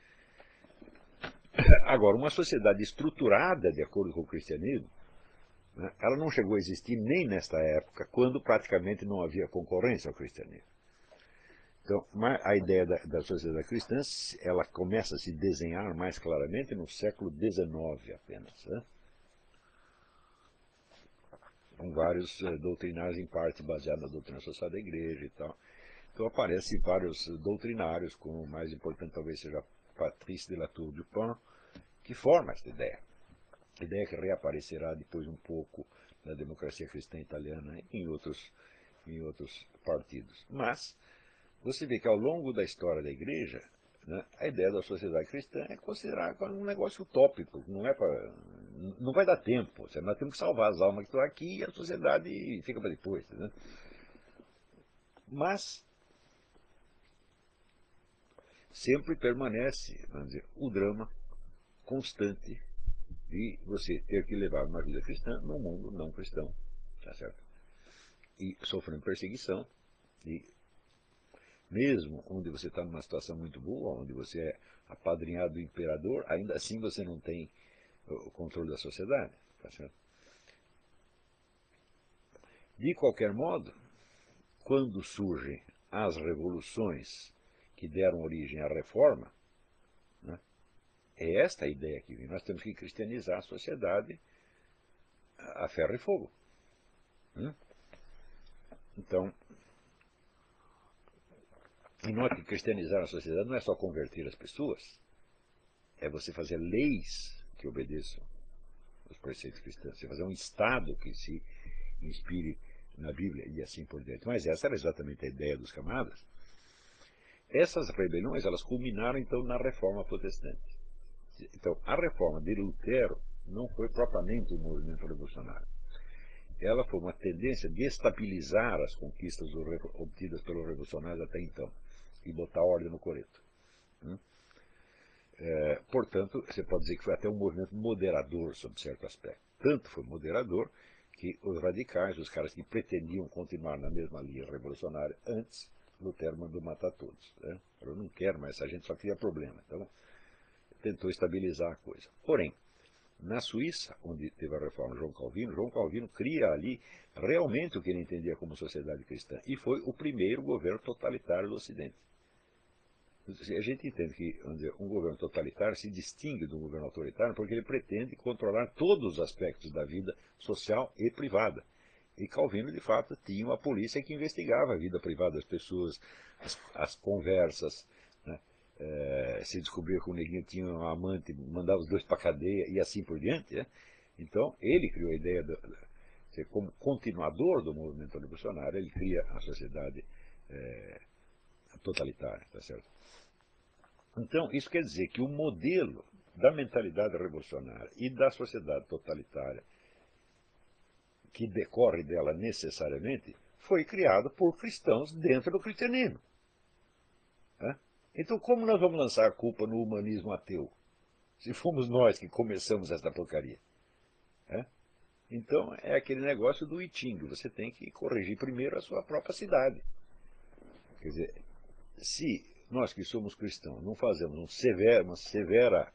Agora, uma sociedade estruturada de acordo com o cristianismo, né, ela não chegou a existir nem nesta época, quando praticamente não havia concorrência ao cristianismo. Então, a ideia da sociedade cristã, ela começa a se desenhar mais claramente no século XIX apenas, né? com vários doutrinários, em parte baseados na doutrina social da igreja e tal. Então aparecem vários doutrinários, como o mais importante talvez seja Patrice de la Tour du Pin, que forma essa ideia. Ideia que reaparecerá depois um pouco na democracia cristã italiana e em outros partidos. Mas você vê que ao longo da história da igreja, né, a ideia da sociedade cristã é considerada como um negócio utópico, não vai dar tempo, nós temos que salvar as almas que estão aqui e a sociedade fica para depois. Né? Mas sempre permanece, vamos dizer, o drama constante de você ter que levar uma vida cristã num mundo não cristão, tá certo? E sofrendo perseguição, e mesmo onde você está numa situação muito boa, onde você é apadrinhado do imperador, ainda assim você não tem o controle da sociedade, tá certo? De qualquer modo, quando surgem as revoluções que deram origem à reforma, né, é esta a ideia que vem. Nós temos que cristianizar a sociedade a ferro e fogo. Então, e note que cristianizar a sociedade não é só converter as pessoas, é você fazer leis que obedeçam os preceitos cristãos, você fazer um Estado que se inspire na Bíblia e assim por diante. Mas essa era exatamente a ideia dos camaradas. Essas rebeliões, elas culminaram então na Reforma Protestante. Então, a Reforma de Lutero não foi propriamente um movimento revolucionário. Ela foi uma tendência de estabilizar as conquistas obtidas pelos revolucionários até então e botar ordem no coreto. Portanto, você pode dizer que foi até um movimento moderador sob certo aspecto. Tanto foi moderador que os radicais, os caras que pretendiam continuar na mesma linha revolucionária antes, Lutero mandou matar todos. Né? Eu não quero mais, essa gente só cria problema. Então, tentou estabilizar a coisa. Porém, na Suíça, onde teve a reforma João Calvino cria ali realmente o que ele entendia como sociedade cristã. E foi o primeiro governo totalitário do Ocidente. A gente entende que, vamos dizer, um governo totalitário se distingue de um governo autoritário porque ele pretende controlar todos os aspectos da vida social e privada. E Calvino, de fato, tinha uma polícia que investigava a vida privada das pessoas, as conversas, né? Se descobrir que o neguinho tinha um amante, mandava os dois para a cadeia e assim por diante. Né? Então, ele criou a ideia de como continuador do movimento revolucionário, ele cria a sociedade totalitária, tá certo? Então, isso quer dizer que o modelo da mentalidade revolucionária e da sociedade totalitária, que decorre dela necessariamente, foi criado por cristãos dentro do cristianismo. Né? Então, como nós vamos lançar a culpa no humanismo ateu? Se fomos nós que começamos essa porcaria. Né? Então, é aquele negócio do Iting, você tem que corrigir primeiro a sua própria cidade. Quer dizer, se nós que somos cristãos não fazemos uma severo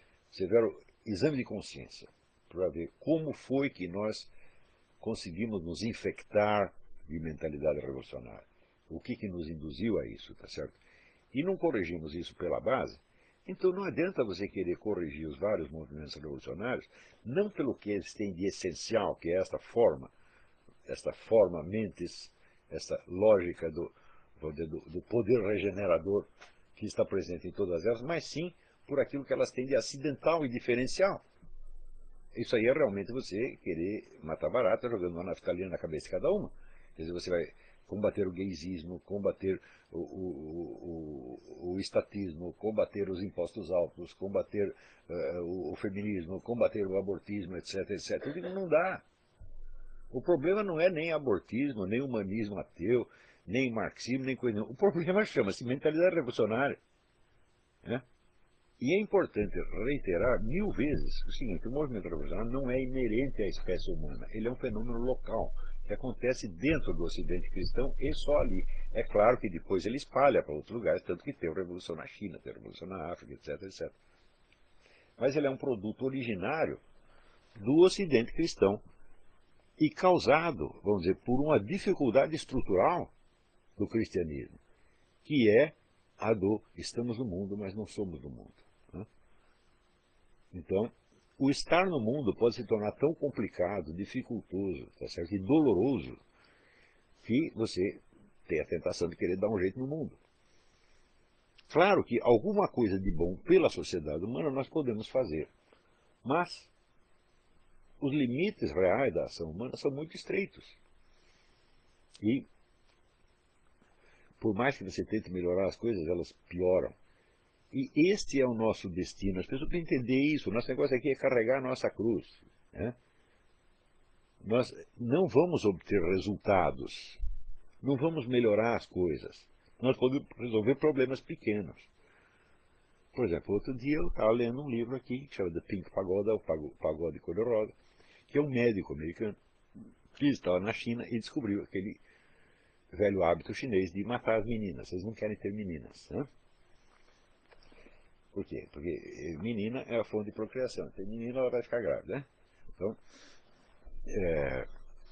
exame de consciência para ver como foi que nós conseguimos nos infectar de mentalidade revolucionária, o que nos induziu a isso, tá certo? E não corrigimos isso pela base, então não adianta você querer corrigir os vários movimentos revolucionários, não pelo que eles têm de essencial, que é esta forma mentis, esta lógica do poder regenerador que está presente em todas elas, mas sim por aquilo que elas têm de acidental e diferencial. Isso aí é realmente você querer matar barata jogando uma naftalina na cabeça de cada uma. Quer dizer, você vai combater o gaysismo, combater o estatismo, combater os impostos altos, combater o feminismo, combater o abortismo, etc, etc. Eu digo, não dá. O problema não é nem abortismo, nem humanismo ateu, nem marxismo, nem coisa nenhuma. O problema chama-se mentalidade revolucionária. Né? E é importante reiterar 1000 vezes o seguinte, o movimento revolucionário não é inerente à espécie humana, ele é um fenômeno local, que acontece dentro do Ocidente cristão e só ali. É claro que depois ele espalha para outros lugares, tanto que tem a revolução na China, tem a revolução na África, etc, etc. Mas ele é um produto originário do Ocidente cristão e causado, vamos dizer, por uma dificuldade estrutural do cristianismo, que é a do estamos no mundo, mas não somos do mundo. Né? Então, o estar no mundo pode se tornar tão complicado, dificultoso, tá certo? E doloroso, que você tem a tentação de querer dar um jeito no mundo. Claro que alguma coisa de bom pela sociedade humana nós podemos fazer, mas os limites reais da ação humana são muito estreitos. E, por mais que você tente melhorar as coisas, elas pioram. E este é o nosso destino. As pessoas têm que entender isso. O nosso negócio aqui é carregar a nossa cruz, né? Nós não vamos obter resultados, não vamos melhorar as coisas. Nós podemos resolver problemas pequenos. Por exemplo, outro dia eu estava lendo um livro aqui que chama The Pink Pagoda, o Pagode Cor-de-Rosa, que é um médico americano que estava na China e descobriu aquele velho hábito chinês de matar as meninas. Eles não querem ter meninas, né? Por quê? Porque menina é a fonte de procriação. Tem menina, ela vai ficar grávida, né? Então, é,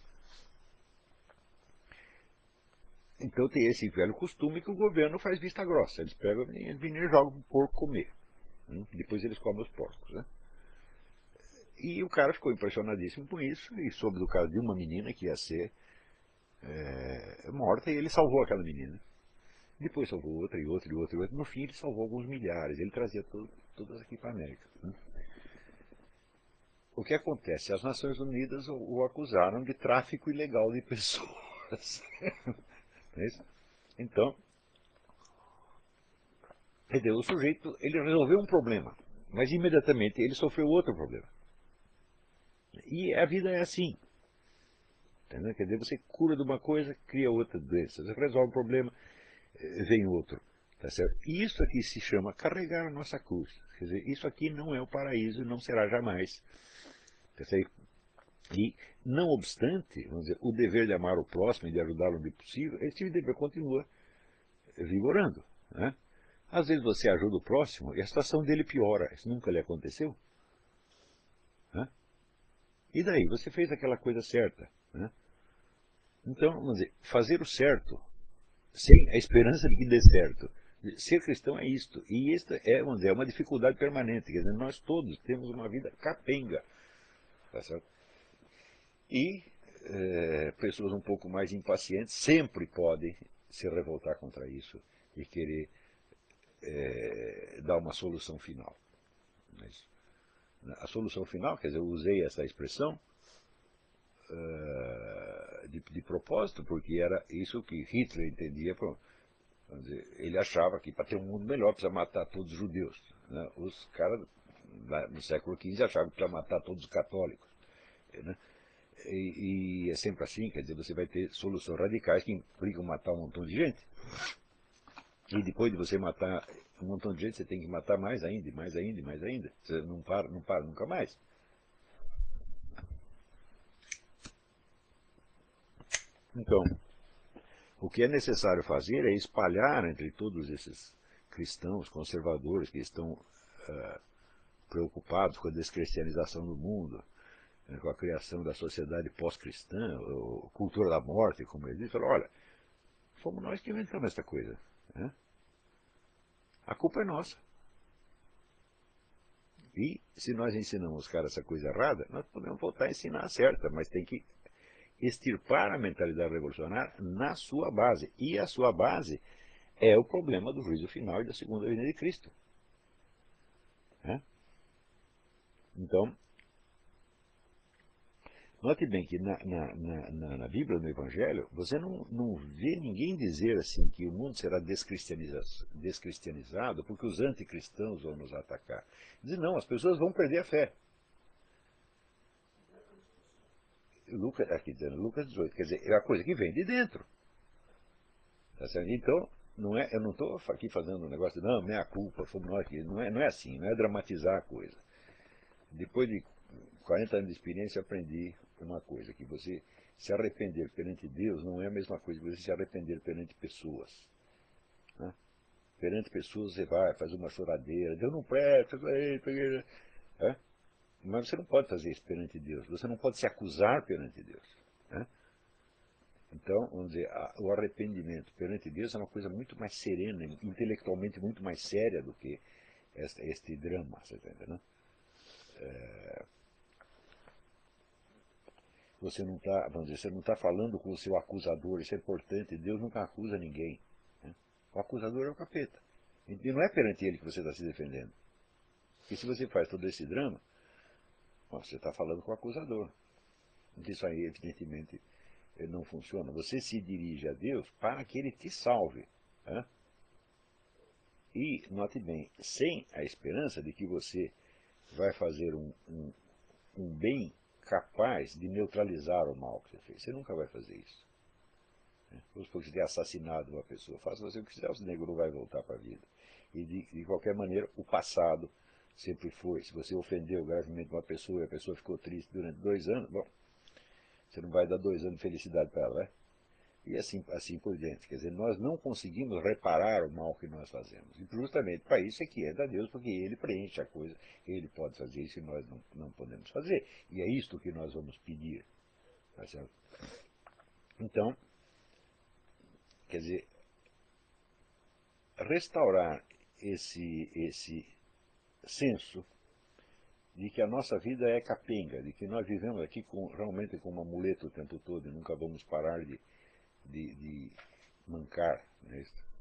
então tem esse velho costume que o governo faz vista grossa. Eles pegam as meninas e jogam o porco comer, né? Depois eles comem os porcos, né? E o cara ficou impressionadíssimo com isso e soube do caso de uma menina que ia ser morta e ele salvou aquela menina. Depois salvou outra e outra e outra e outra. No fim ele salvou alguns milhares. Ele trazia todas aqui para a América, né? O que acontece? As Nações Unidas o acusaram de tráfico ilegal de pessoas. Não é isso? Então, o sujeito ele resolveu um problema, mas imediatamente ele sofreu outro problema. E a vida é assim. Entendeu? Quer dizer, você cura de uma coisa, cria outra doença. Você resolve um problema, vem outro. Tá certo? E isso aqui se chama carregar a nossa cruz. Quer dizer, isso aqui não é o paraíso e não será jamais. Tá certo? E, não obstante, vamos dizer, o dever de amar o próximo e de ajudá-lo onde possível, esse dever continua vigorando, né? Às vezes você ajuda o próximo e a situação dele piora. Isso nunca lhe aconteceu, né? E daí? Você fez aquela coisa certa, né? Então, vamos dizer, fazer o certo sem a esperança de que dê certo. Ser cristão é isto. E esta é, vamos dizer, é uma dificuldade permanente. Quer dizer, nós todos temos uma vida capenga. Tá certo? E pessoas um pouco mais impacientes sempre podem se revoltar contra isso e querer dar uma solução final. Mas a solução final, quer dizer, eu usei essa expressão de propósito, porque era isso que Hitler entendia. Dizer, ele achava que para ter um mundo melhor precisa matar todos os judeus, né? Os caras no século XV achavam que precisa matar todos os católicos, né? E é sempre assim, quer dizer, você vai ter soluções radicais que implicam matar um montão de gente. E depois de você matar um montão de gente, você tem que matar mais ainda, mais ainda, mais ainda. Você não para nunca mais. Então, o que é necessário fazer é espalhar entre todos esses cristãos conservadores que estão preocupados com a descristianização do mundo, né, com a criação da sociedade pós-cristã, cultura da morte, como eles dizem, olha, fomos nós que inventamos essa coisa, né? A culpa é nossa. E se nós ensinamos os caras essa coisa errada, nós podemos voltar a ensinar a certa, mas tem que extirpar a mentalidade revolucionária na sua base. E a sua base é o problema do juízo final e da segunda vinda de Cristo, né? Então, note bem que na Bíblia, no Evangelho, você não vê ninguém dizer assim que o mundo será descristianizado porque os anticristãos vão nos atacar. Diz, não, as pessoas vão perder a fé. Lucas, aqui dizendo Lucas 18, quer dizer, é a coisa que vem de dentro. Tá certo? Então, eu não estou aqui fazendo um negócio, não, minha culpa, fomos nós aqui. Não é assim, não é dramatizar a coisa. Depois de 40 anos de experiência, eu aprendi uma coisa, que você se arrepender perante Deus não é a mesma coisa que você se arrepender perante pessoas, né? Perante pessoas você vai, faz uma choradeira, Deus não presta, né? Mas você não pode fazer isso perante Deus, você não pode se acusar perante Deus, né? Então, vamos dizer, o arrependimento perante Deus é uma coisa muito mais serena, intelectualmente muito mais séria do que este drama, você está entendendo? Você não está, vamos dizer, você não está falando com o seu acusador, isso é importante, Deus nunca acusa ninguém. Né? O acusador é o capeta. E não é perante ele que você está se defendendo. Porque se você faz todo esse drama, bom, você está falando com o acusador. Isso aí, evidentemente, não funciona. Você se dirige a Deus para que ele te salve. Né? E, note bem, sem a esperança de que você vai fazer um bem capaz de neutralizar o mal que você fez. Você nunca vai fazer isso. Vamos supor que você tenha assassinado uma pessoa. Faça você o que quiser, o negro não vai voltar para a vida. E, de qualquer maneira, o passado sempre foi. Se você ofendeu gravemente uma pessoa e a pessoa ficou triste durante 2 anos, bom, você não vai dar 2 anos de felicidade para ela, vai? E assim por diante. Quer dizer, nós não conseguimos reparar o mal que nós fazemos. E justamente para isso é que é da Deus, porque ele preenche a coisa, ele pode fazer isso e nós não podemos fazer. E é isto que nós vamos pedir. Tá certo? Então, quer dizer, restaurar esse senso de que a nossa vida é capenga, de que nós vivemos aqui realmente com uma muleta o tempo todo e nunca vamos parar de mancar. Né?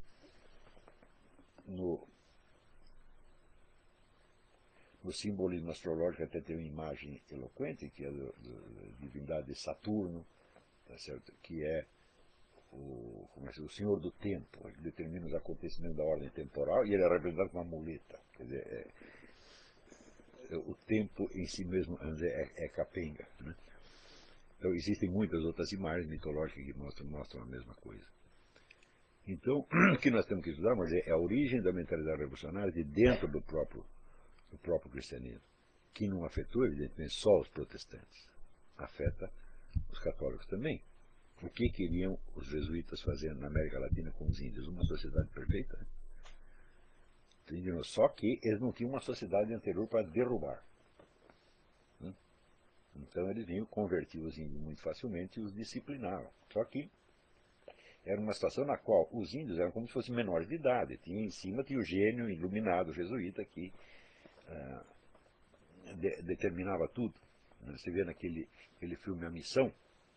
No simbolismo astrológico até tem uma imagem eloquente, que é da divindade de Saturno, tá certo? Que é o senhor do tempo, ele determina os acontecimentos da ordem temporal e ele é representado com uma muleta. Quer dizer, o tempo em si mesmo é capenga. Né? Então existem muitas outras imagens mitológicas que mostram a mesma coisa. Então, o que nós temos que estudar, mas é a origem da mentalidade revolucionária de dentro do próprio cristianismo, que não afetou, evidentemente, só os protestantes, afeta os católicos também. O que queriam os jesuítas fazer na América Latina com os índios? Uma sociedade perfeita? Né? Só que eles não tinham uma sociedade anterior para derrubar. Né? Então eles vinham, convertiam os índios muito facilmente e os disciplinavam. Só que era uma situação na qual os índios eram como se fossem menores de idade. Em cima tinha o gênio iluminado jesuíta que determinava tudo. Você vê naquele filme A Missão,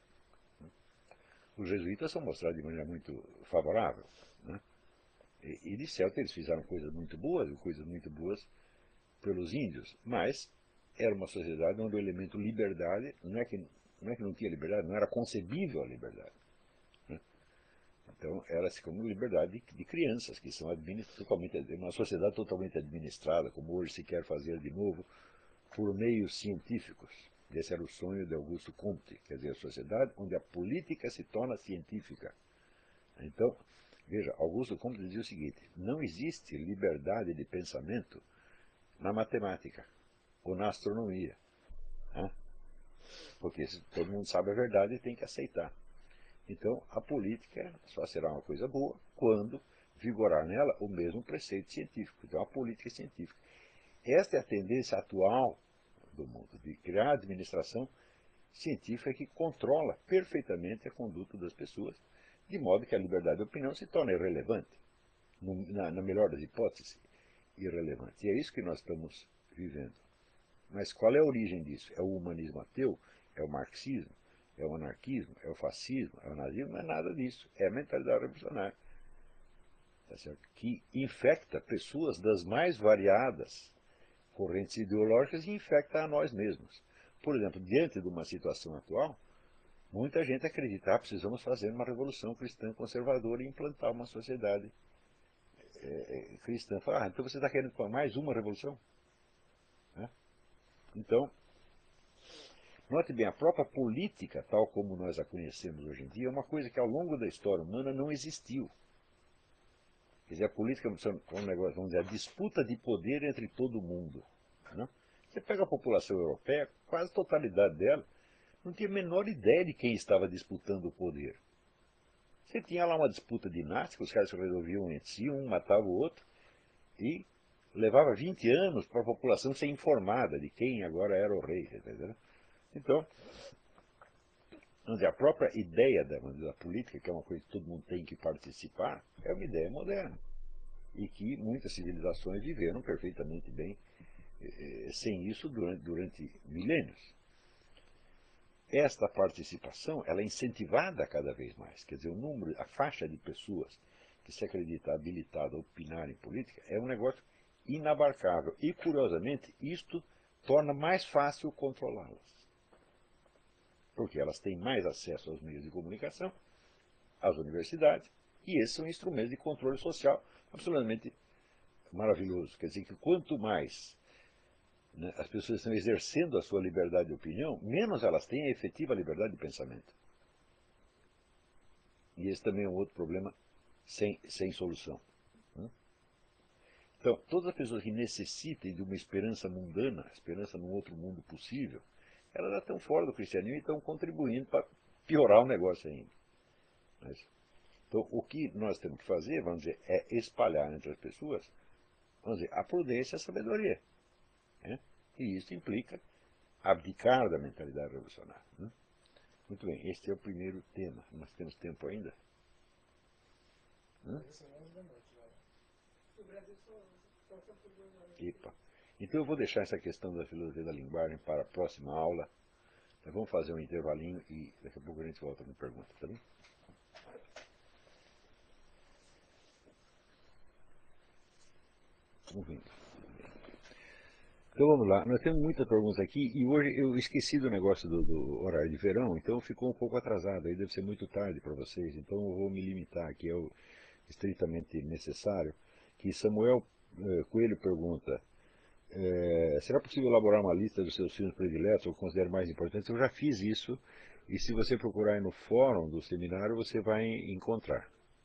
os jesuítas são mostrados de maneira muito favorável. Né? E de certo eles fizeram coisas muito boas pelos índios, mas era uma sociedade onde o elemento liberdade, não é que não tinha liberdade, não era concebível a liberdade. Né? Então era-se como liberdade de crianças, que são uma sociedade totalmente administrada, como hoje se quer fazer de novo, por meios científicos. Esse era o sonho de Augusto Comte, quer dizer, a sociedade onde a política se torna científica. Então, veja, Augusto Comte dizia o seguinte: não existe liberdade de pensamento na matemática ou na astronomia. Né? Porque todo mundo sabe a verdade e tem que aceitar. Então, a política só será uma coisa boa quando vigorar nela o mesmo preceito científico. Então, a política é científica. Esta é a tendência atual do mundo, de criar a administração científica que controla perfeitamente a conduta das pessoas, de modo que a liberdade de opinião se torna irrelevante, na melhor das hipóteses, irrelevante. E é isso que nós estamos vivendo. Mas qual é a origem disso? É o humanismo ateu? É o marxismo? É o anarquismo? É o fascismo? É o nazismo? Não é nada disso. É a mentalidade revolucionária. Tá certo? Que infecta pessoas das mais variadas correntes ideológicas e infecta a nós mesmos. Por exemplo, diante de uma situação atual, muita gente acredita que precisamos fazer uma revolução cristã conservadora e implantar uma sociedade cristã. Fala, então você está querendo mais uma revolução? Né? Então, note bem, a própria política, tal como nós a conhecemos hoje em dia, é uma coisa que ao longo da história humana não existiu. Quer dizer, a política é um negócio, vamos dizer, a disputa de poder entre todo mundo. Né? Você pega a população europeia, quase a totalidade dela não tinha a menor ideia de quem estava disputando o poder. Você tinha lá uma disputa dinástica, os caras se resolviam entre si, um matava o outro, e levava 20 anos para a população ser informada de quem agora era o rei. Entendeu? Então, a própria ideia da política, que é uma coisa que todo mundo tem que participar, é uma ideia moderna. E que muitas civilizações viveram perfeitamente bem sem isso durante milênios. Esta participação ela é incentivada cada vez mais. Quer dizer, a faixa de pessoas que se acredita habilitada a opinar em política é um negócio inabarcável. E, curiosamente, isto torna mais fácil controlá-las. Porque elas têm mais acesso aos meios de comunicação, às universidades, e esses são instrumentos de controle social absolutamente maravilhosos. Quer dizer que quanto mais, né, as pessoas estão exercendo a sua liberdade de opinião, menos elas têm a efetiva liberdade de pensamento. E esse também é um outro problema sem solução. Né? Então, todas as pessoas que necessitem de uma esperança mundana, esperança num outro mundo possível, elas já estão fora do cristianismo e estão contribuindo para piorar o negócio ainda. Mas, então, o que nós temos que fazer, vamos dizer, é espalhar entre as pessoas, vamos dizer, a prudência e a sabedoria. Né? E isso implica abdicar da mentalidade revolucionária. Né? Muito bem, este é o primeiro tema. Nós temos tempo ainda? Hã? Epa. Então eu vou deixar essa questão da filosofia da linguagem para a próxima aula. Nós vamos fazer um intervalinho e daqui a pouco a gente volta com perguntas, tá bem? Vamos indo. Então vamos lá, nós temos muitas perguntas aqui e hoje eu esqueci do negócio do horário de verão, então ficou um pouco atrasado, aí deve ser muito tarde para vocês, então eu vou me limitar aqui ao estritamente necessário, que Samuel Coelho pergunta, será possível elaborar uma lista dos seus filmes prediletos ou considera mais importantes? Eu já fiz isso e se você procurar aí no fórum do seminário você vai encontrar.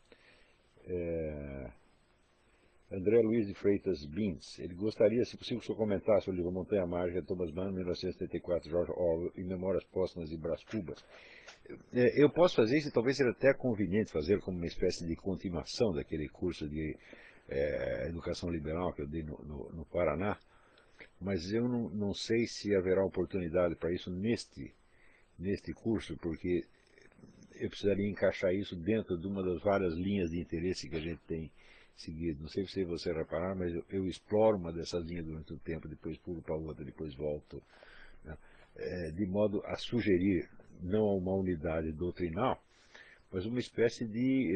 André Luiz de Freitas Bins, ele gostaria, se possível, que o senhor comentasse o livro Montanha Mágica, Thomas Mann, 1974, George Orwell, e Memórias Póstumas de Brás Cubas. Eu posso fazer isso e talvez seja até conveniente fazer como uma espécie de continuação daquele curso de educação liberal que eu dei no Paraná, mas eu não sei se haverá oportunidade para isso neste curso, porque eu precisaria encaixar isso dentro de uma das várias linhas de interesse que a gente tem seguido. Não sei se você reparar, mas eu exploro uma dessas linhas durante um tempo, depois pulo para outra, depois volto, né? De modo a sugerir não uma unidade doutrinal, mas uma espécie de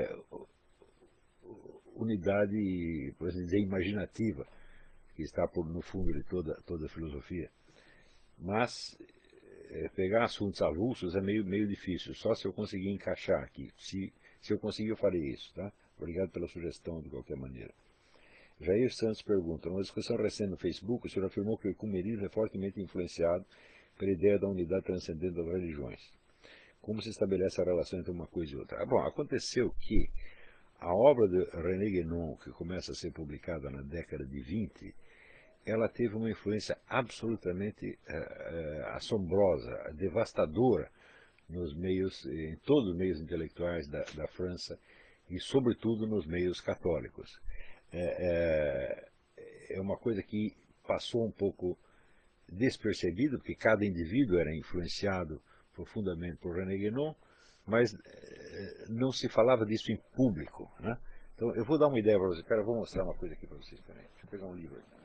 unidade, por assim dizer, imaginativa, que está no fundo de toda a filosofia. Mas pegar assuntos avulsos é meio difícil, só se eu conseguir encaixar aqui. Se eu conseguir, eu farei isso, tá? Obrigado pela sugestão, de qualquer maneira. Jair Santos pergunta, numa discussão recente no Facebook, o senhor afirmou que o ecumenismo é fortemente influenciado pela ideia da unidade transcendente das religiões. Como se estabelece a relação entre uma coisa e outra? Bom, aconteceu que a obra de René Guénon, que começa a ser publicada na década de 20, ela teve uma influência absolutamente assombrosa, devastadora nos meios, em todos os meios intelectuais da França e, sobretudo, nos meios católicos. É uma coisa que passou um pouco despercebido, porque cada indivíduo era influenciado profundamente por René Guénon, mas não se falava disso em público. Né? Então, eu vou dar uma ideia para vocês. Espera, eu vou mostrar uma coisa aqui para vocês. Peraí. Deixa eu pegar um livro aqui.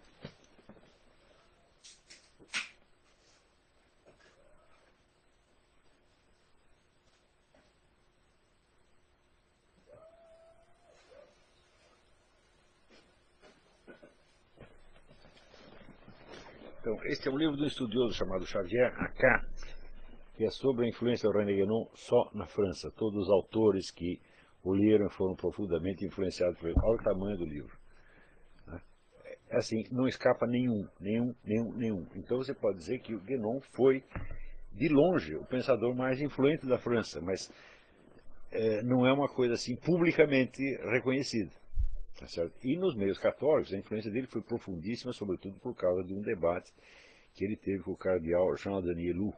Então, este é um livro de um estudioso chamado Xavier Acá, que é sobre a influência do René Guénon só na França. Todos os autores que o leram foram profundamente influenciados por ele. Olha o tamanho do livro. É assim, não escapa nenhum. Então você pode dizer que o Guénon foi, de longe, o pensador mais influente da França, mas não é uma coisa assim publicamente reconhecida. Tá certo? E nos meios católicos, a influência dele foi profundíssima, sobretudo por causa de um debate que ele teve com o cardeal Jean Danielou,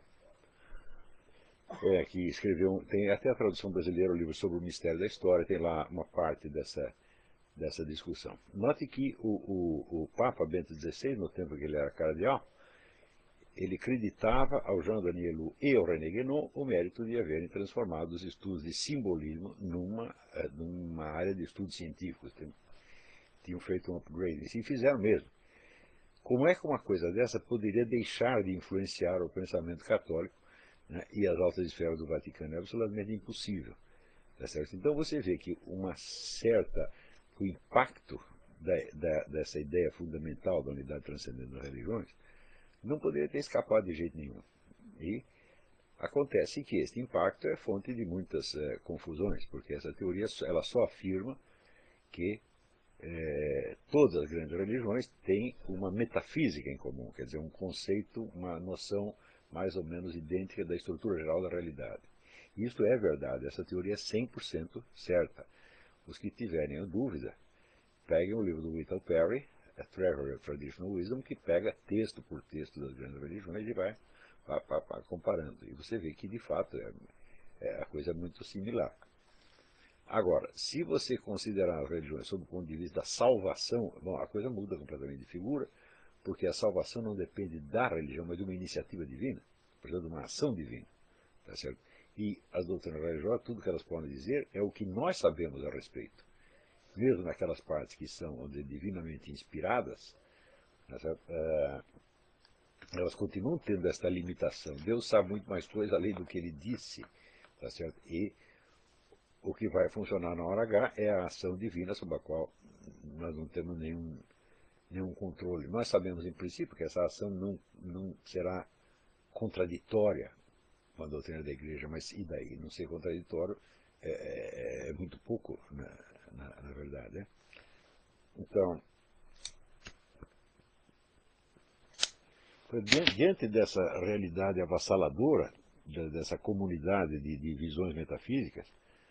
que escreveu, tem até a tradução brasileira, o livro sobre o mistério da história, tem lá uma parte dessa discussão. Note que o Papa Bento XVI, no tempo que ele era cardeal, ele acreditava ao Jean Danielou e ao René Guénon o mérito de haverem transformado os estudos de simbolismo numa área de estudos científicos. Tinham feito um upgrade, e fizeram mesmo. Como é que uma coisa dessa poderia deixar de influenciar o pensamento católico, né, e as altas esferas do Vaticano? É absolutamente impossível. Tá certo? Então você vê que o impacto dessa ideia fundamental da unidade transcendente das religiões não poderia ter escapado de jeito nenhum. E acontece que este impacto é fonte de muitas confusões, porque essa teoria ela só afirma que todas as grandes religiões têm uma metafísica em comum, quer dizer, um conceito, uma noção mais ou menos idêntica da estrutura geral da realidade. Isto é verdade, essa teoria é 100% certa. Os que tiverem dúvida, peguem o livro do Whittle Perry, A Treasury of Traditional Wisdom, que pega texto por texto das grandes religiões e vai comparando. E você vê que, de fato, a coisa é muito similar. Agora, se você considerar as religiões sob o ponto de vista da salvação, bom, a coisa muda completamente de figura, porque a salvação não depende da religião, mas de uma iniciativa divina, portanto, de uma ação divina. Tá certo? E as doutrinas religiosas, tudo que elas podem dizer é o que nós sabemos a respeito. Mesmo naquelas partes que são divinamente inspiradas, tá certo? Elas continuam tendo esta limitação. Deus sabe muito mais coisa além do que ele disse. Tá certo? E o que vai funcionar na hora H é a ação divina sobre a qual nós não temos nenhum controle. Nós sabemos, em princípio, que essa ação não será contraditória com a doutrina da igreja, mas e daí? Não ser contraditório é muito pouco, na verdade. Né? Então, diante dessa realidade avassaladora, dessa comunidade de visões metafísicas,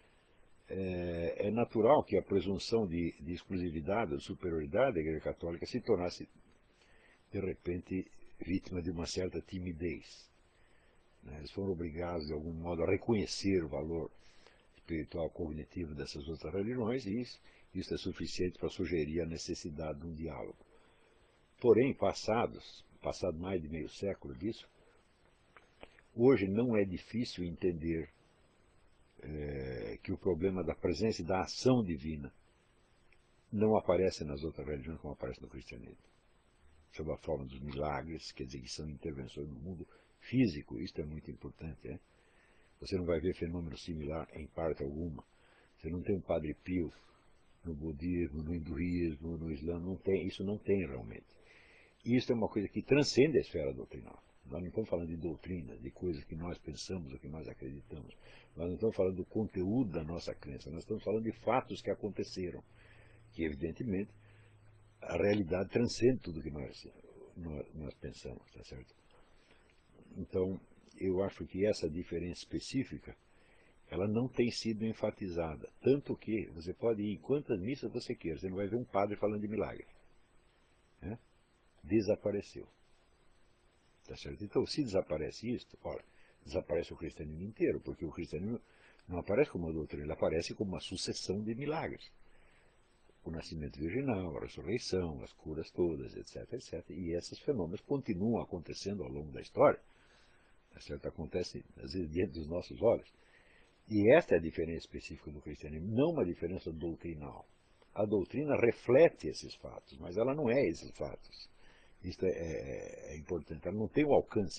é natural que a presunção de exclusividade ou superioridade da Igreja Católica se tornasse, de repente, vítima de uma certa timidez. Eles foram obrigados, de algum modo, a reconhecer o valor espiritual cognitivo dessas outras religiões, e isso é suficiente para sugerir a necessidade de um diálogo. Porém, passado mais de meio século disso, hoje não é difícil entender que o problema da presença e da ação divina não aparece nas outras religiões como aparece no cristianismo. Sob a forma dos milagres, quer dizer, que são intervenções no mundo físico, isso é muito importante. Né? Você não vai ver fenômeno similar em parte alguma. Você não tem um Padre Pio no budismo, no hinduísmo, no islã, não tem, isso não tem realmente. E isso é uma coisa que transcende a esfera doutrinal. Nós não estamos falando de doutrina, de coisas que nós pensamos ou que nós acreditamos. Nós não estamos falando do conteúdo da nossa crença, nós estamos falando de fatos que aconteceram, que evidentemente a realidade transcende tudo que nós pensamos, tá certo? Então, eu acho que essa diferença específica, ela não tem sido enfatizada. Tanto que você pode ir em quantas missas você queira, você não vai ver um padre falando de milagre. Né? Desapareceu. Tá certo? Então, se desaparece isto, ora, desaparece o cristianismo inteiro, porque o cristianismo não aparece como uma doutrina, ele aparece como uma sucessão de milagres. O nascimento virginal, a ressurreição, as curas todas, etc, etc. E esses fenômenos continuam acontecendo ao longo da história. Tá certo? Acontece, às vezes, diante dos nossos olhos. E esta é a diferença específica do cristianismo, não uma diferença doutrinal. A doutrina reflete esses fatos, mas ela não é esses fatos. Isto é importante. Ela não tem o alcance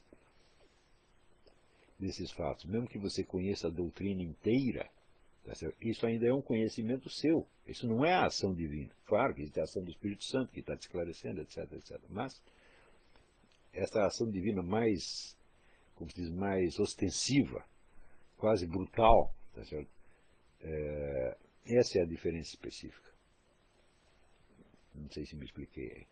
desses fatos. Mesmo que você conheça a doutrina inteira, tá certo? Isso ainda é um conhecimento seu. Isso não é a ação divina. Claro que existe a ação do Espírito Santo que está te esclarecendo, etc, etc. Mas essa ação divina mais, como se diz, mais ostensiva, quase brutal, tá certo? Essa é a diferença específica. Não sei se me expliquei aí.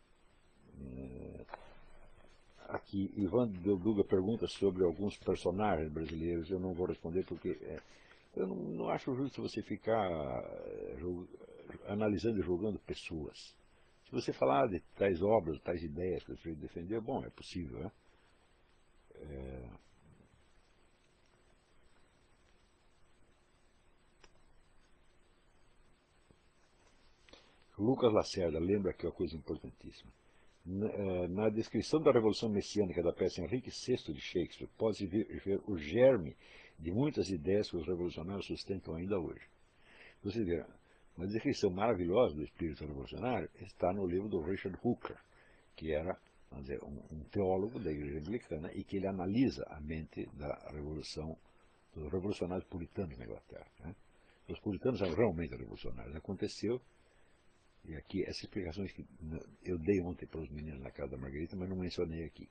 Aqui, Ivan Delduga pergunta sobre alguns personagens brasileiros. Eu não vou responder porque eu não acho justo você ficar analisando e julgando pessoas. Se você falar de tais obras, tais ideias que você defender, bom, é possível, né? Lucas Lacerda lembra aqui uma coisa importantíssima. Na descrição da Revolução Messiânica da peça Henrique VI de Shakespeare, pode-se ver o germe de muitas ideias que os revolucionários sustentam ainda hoje. Você vê, uma descrição maravilhosa do espírito revolucionário está no livro do Richard Hooker, que era, vamos dizer, um teólogo da Igreja Anglicana e que ele analisa a mente da revolução, dos revolucionários puritanos na Inglaterra. Né? Os puritanos eram realmente revolucionários. Aconteceu, e aqui, essas explicações que eu dei ontem para os meninos na casa da Margarita, mas não mencionei aqui.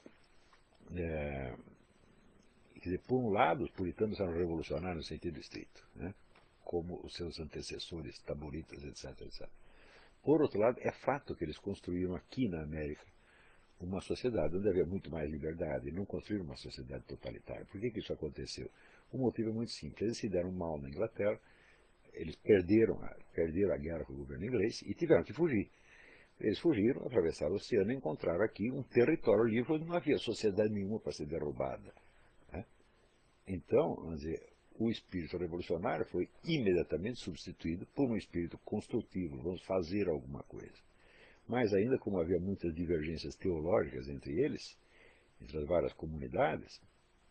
Quer dizer, por um lado, os puritanos eram revolucionários no sentido estrito, né? Como os seus antecessores, taboritas, etc, etc. Por outro lado, é fato que eles construíram aqui na América uma sociedade onde havia muito mais liberdade e não construíram uma sociedade totalitária. Por que isso aconteceu? O motivo é muito simples. Eles se deram mal na Inglaterra, eles perderam a guerra com o governo inglês e tiveram que fugir. Eles fugiram, atravessaram o oceano e encontraram aqui um território livre onde não havia sociedade nenhuma para ser derrubada. Né? Então, vamos dizer, o espírito revolucionário foi imediatamente substituído por um espírito construtivo. Vamos fazer alguma coisa. Mas ainda como havia muitas divergências teológicas entre eles, entre as várias comunidades,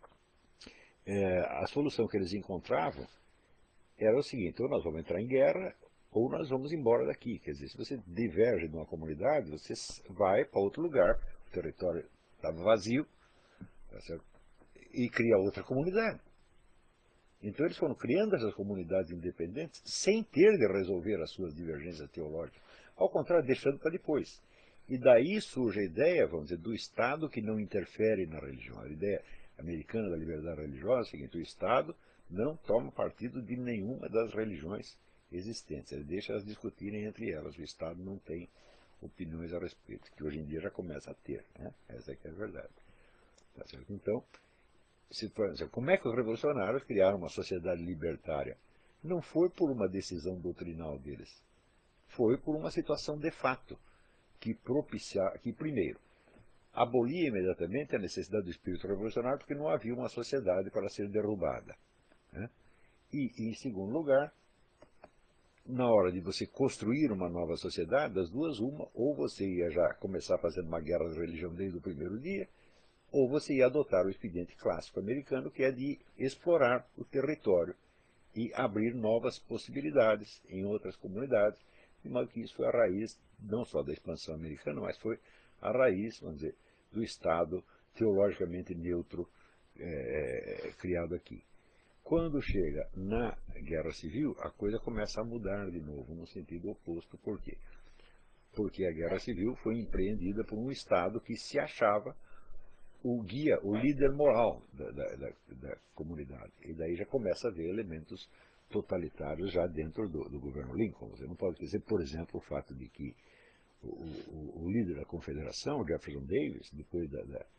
a solução que eles encontravam era o seguinte: ou nós vamos entrar em guerra, ou nós vamos embora daqui. Quer dizer, se você diverge de uma comunidade, você vai para outro lugar, o território estava vazio, tá certo? E cria outra comunidade. Então eles foram criando essas comunidades independentes sem ter de resolver as suas divergências teológicas. Ao contrário, deixando para depois. E daí surge a ideia, vamos dizer, do Estado que não interfere na religião. A ideia americana da liberdade religiosa é a seguinte: o Estado não toma partido de nenhuma das religiões existentes. Ele deixa elas discutirem entre elas. O Estado não tem opiniões a respeito, que hoje em dia já começa a ter. Né? Essa é que é a verdade. Tá certo? Então, como é que os revolucionários criaram uma sociedade libertária? Não foi por uma decisão doutrinal deles, foi por uma situação de fato que primeiro, abolia imediatamente a necessidade do espírito revolucionário, porque não havia uma sociedade para ser derrubada. Né? E, em segundo lugar, na hora de você construir uma nova sociedade, das duas, uma, ou você ia já começar fazendo uma guerra de religião desde o primeiro dia, ou você ia adotar o expediente clássico americano, que é de explorar o território e abrir novas possibilidades em outras comunidades, de modo que isso foi a raiz não só da expansão americana, mas foi a raiz, vamos dizer, do Estado teologicamente neutro criado aqui. Quando chega na Guerra Civil, a coisa começa a mudar de novo, no sentido oposto. Por quê? Porque a Guerra Civil foi empreendida por um Estado que se achava o guia, o líder moral da comunidade. E daí já começa a haver elementos totalitários já dentro do governo Lincoln. Você não pode dizer, por exemplo, o fato de que o líder da Confederação, Jefferson Davis, depois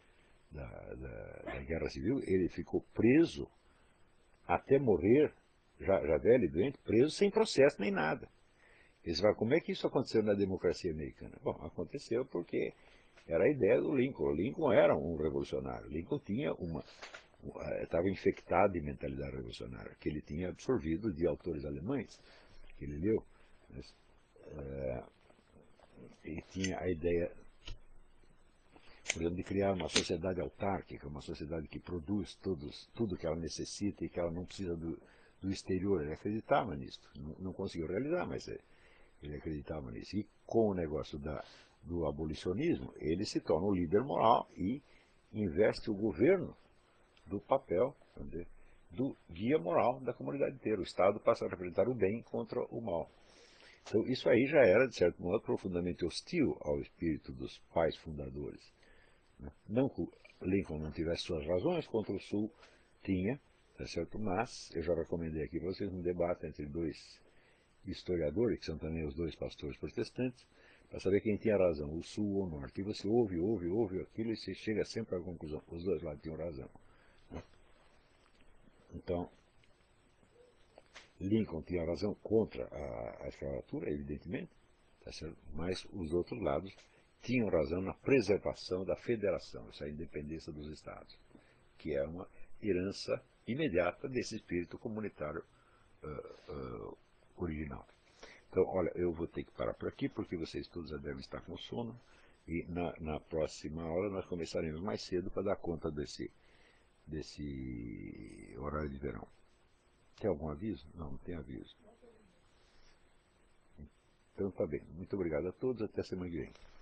da Guerra Civil, ele ficou preso até morrer, já velho e doente, preso sem processo nem nada. E você fala, como é que isso aconteceu na democracia americana? Bom, aconteceu porque era a ideia do Lincoln. O Lincoln era um revolucionário. Lincoln tinha estava infectado de mentalidade revolucionária, que ele tinha absorvido de autores alemães, que ele leu. Mas, e tinha a ideia, por exemplo, de criar uma sociedade autárquica, uma sociedade que produz tudo que ela necessita e que ela não precisa do exterior. Ele acreditava nisso. Não conseguiu realizar, mas ele acreditava nisso. E com o negócio do abolicionismo, ele se torna o líder moral e investe o governo do papel, vamos dizer, do guia moral da comunidade inteira. O Estado passa a representar o bem contra o mal. Então isso aí já era, de certo modo, profundamente hostil ao espírito dos pais fundadores. Né? Não que o Lincoln não tivesse suas razões, contra o Sul tinha, tá certo? Mas eu já recomendei aqui para vocês um debate entre dois historiadores, que são também os dois pastores protestantes, para saber quem tinha razão, o Sul ou o Norte. E você ouve aquilo e você chega sempre à conclusão, os dois lados tinham razão. Né? Então, Lincoln tinha razão contra a escravatura, evidentemente, tá certo? Mas os outros lados tinham razão na preservação da federação, essa independência dos estados, que é uma herança imediata desse espírito comunitário original. Então, olha, eu vou ter que parar por aqui, porque vocês todos já devem estar com sono, e na próxima aula nós começaremos mais cedo para dar conta desse horário de verão. Tem algum aviso? Não, não tem aviso. Então tá bem. Muito obrigado a todos. Até semana que vem.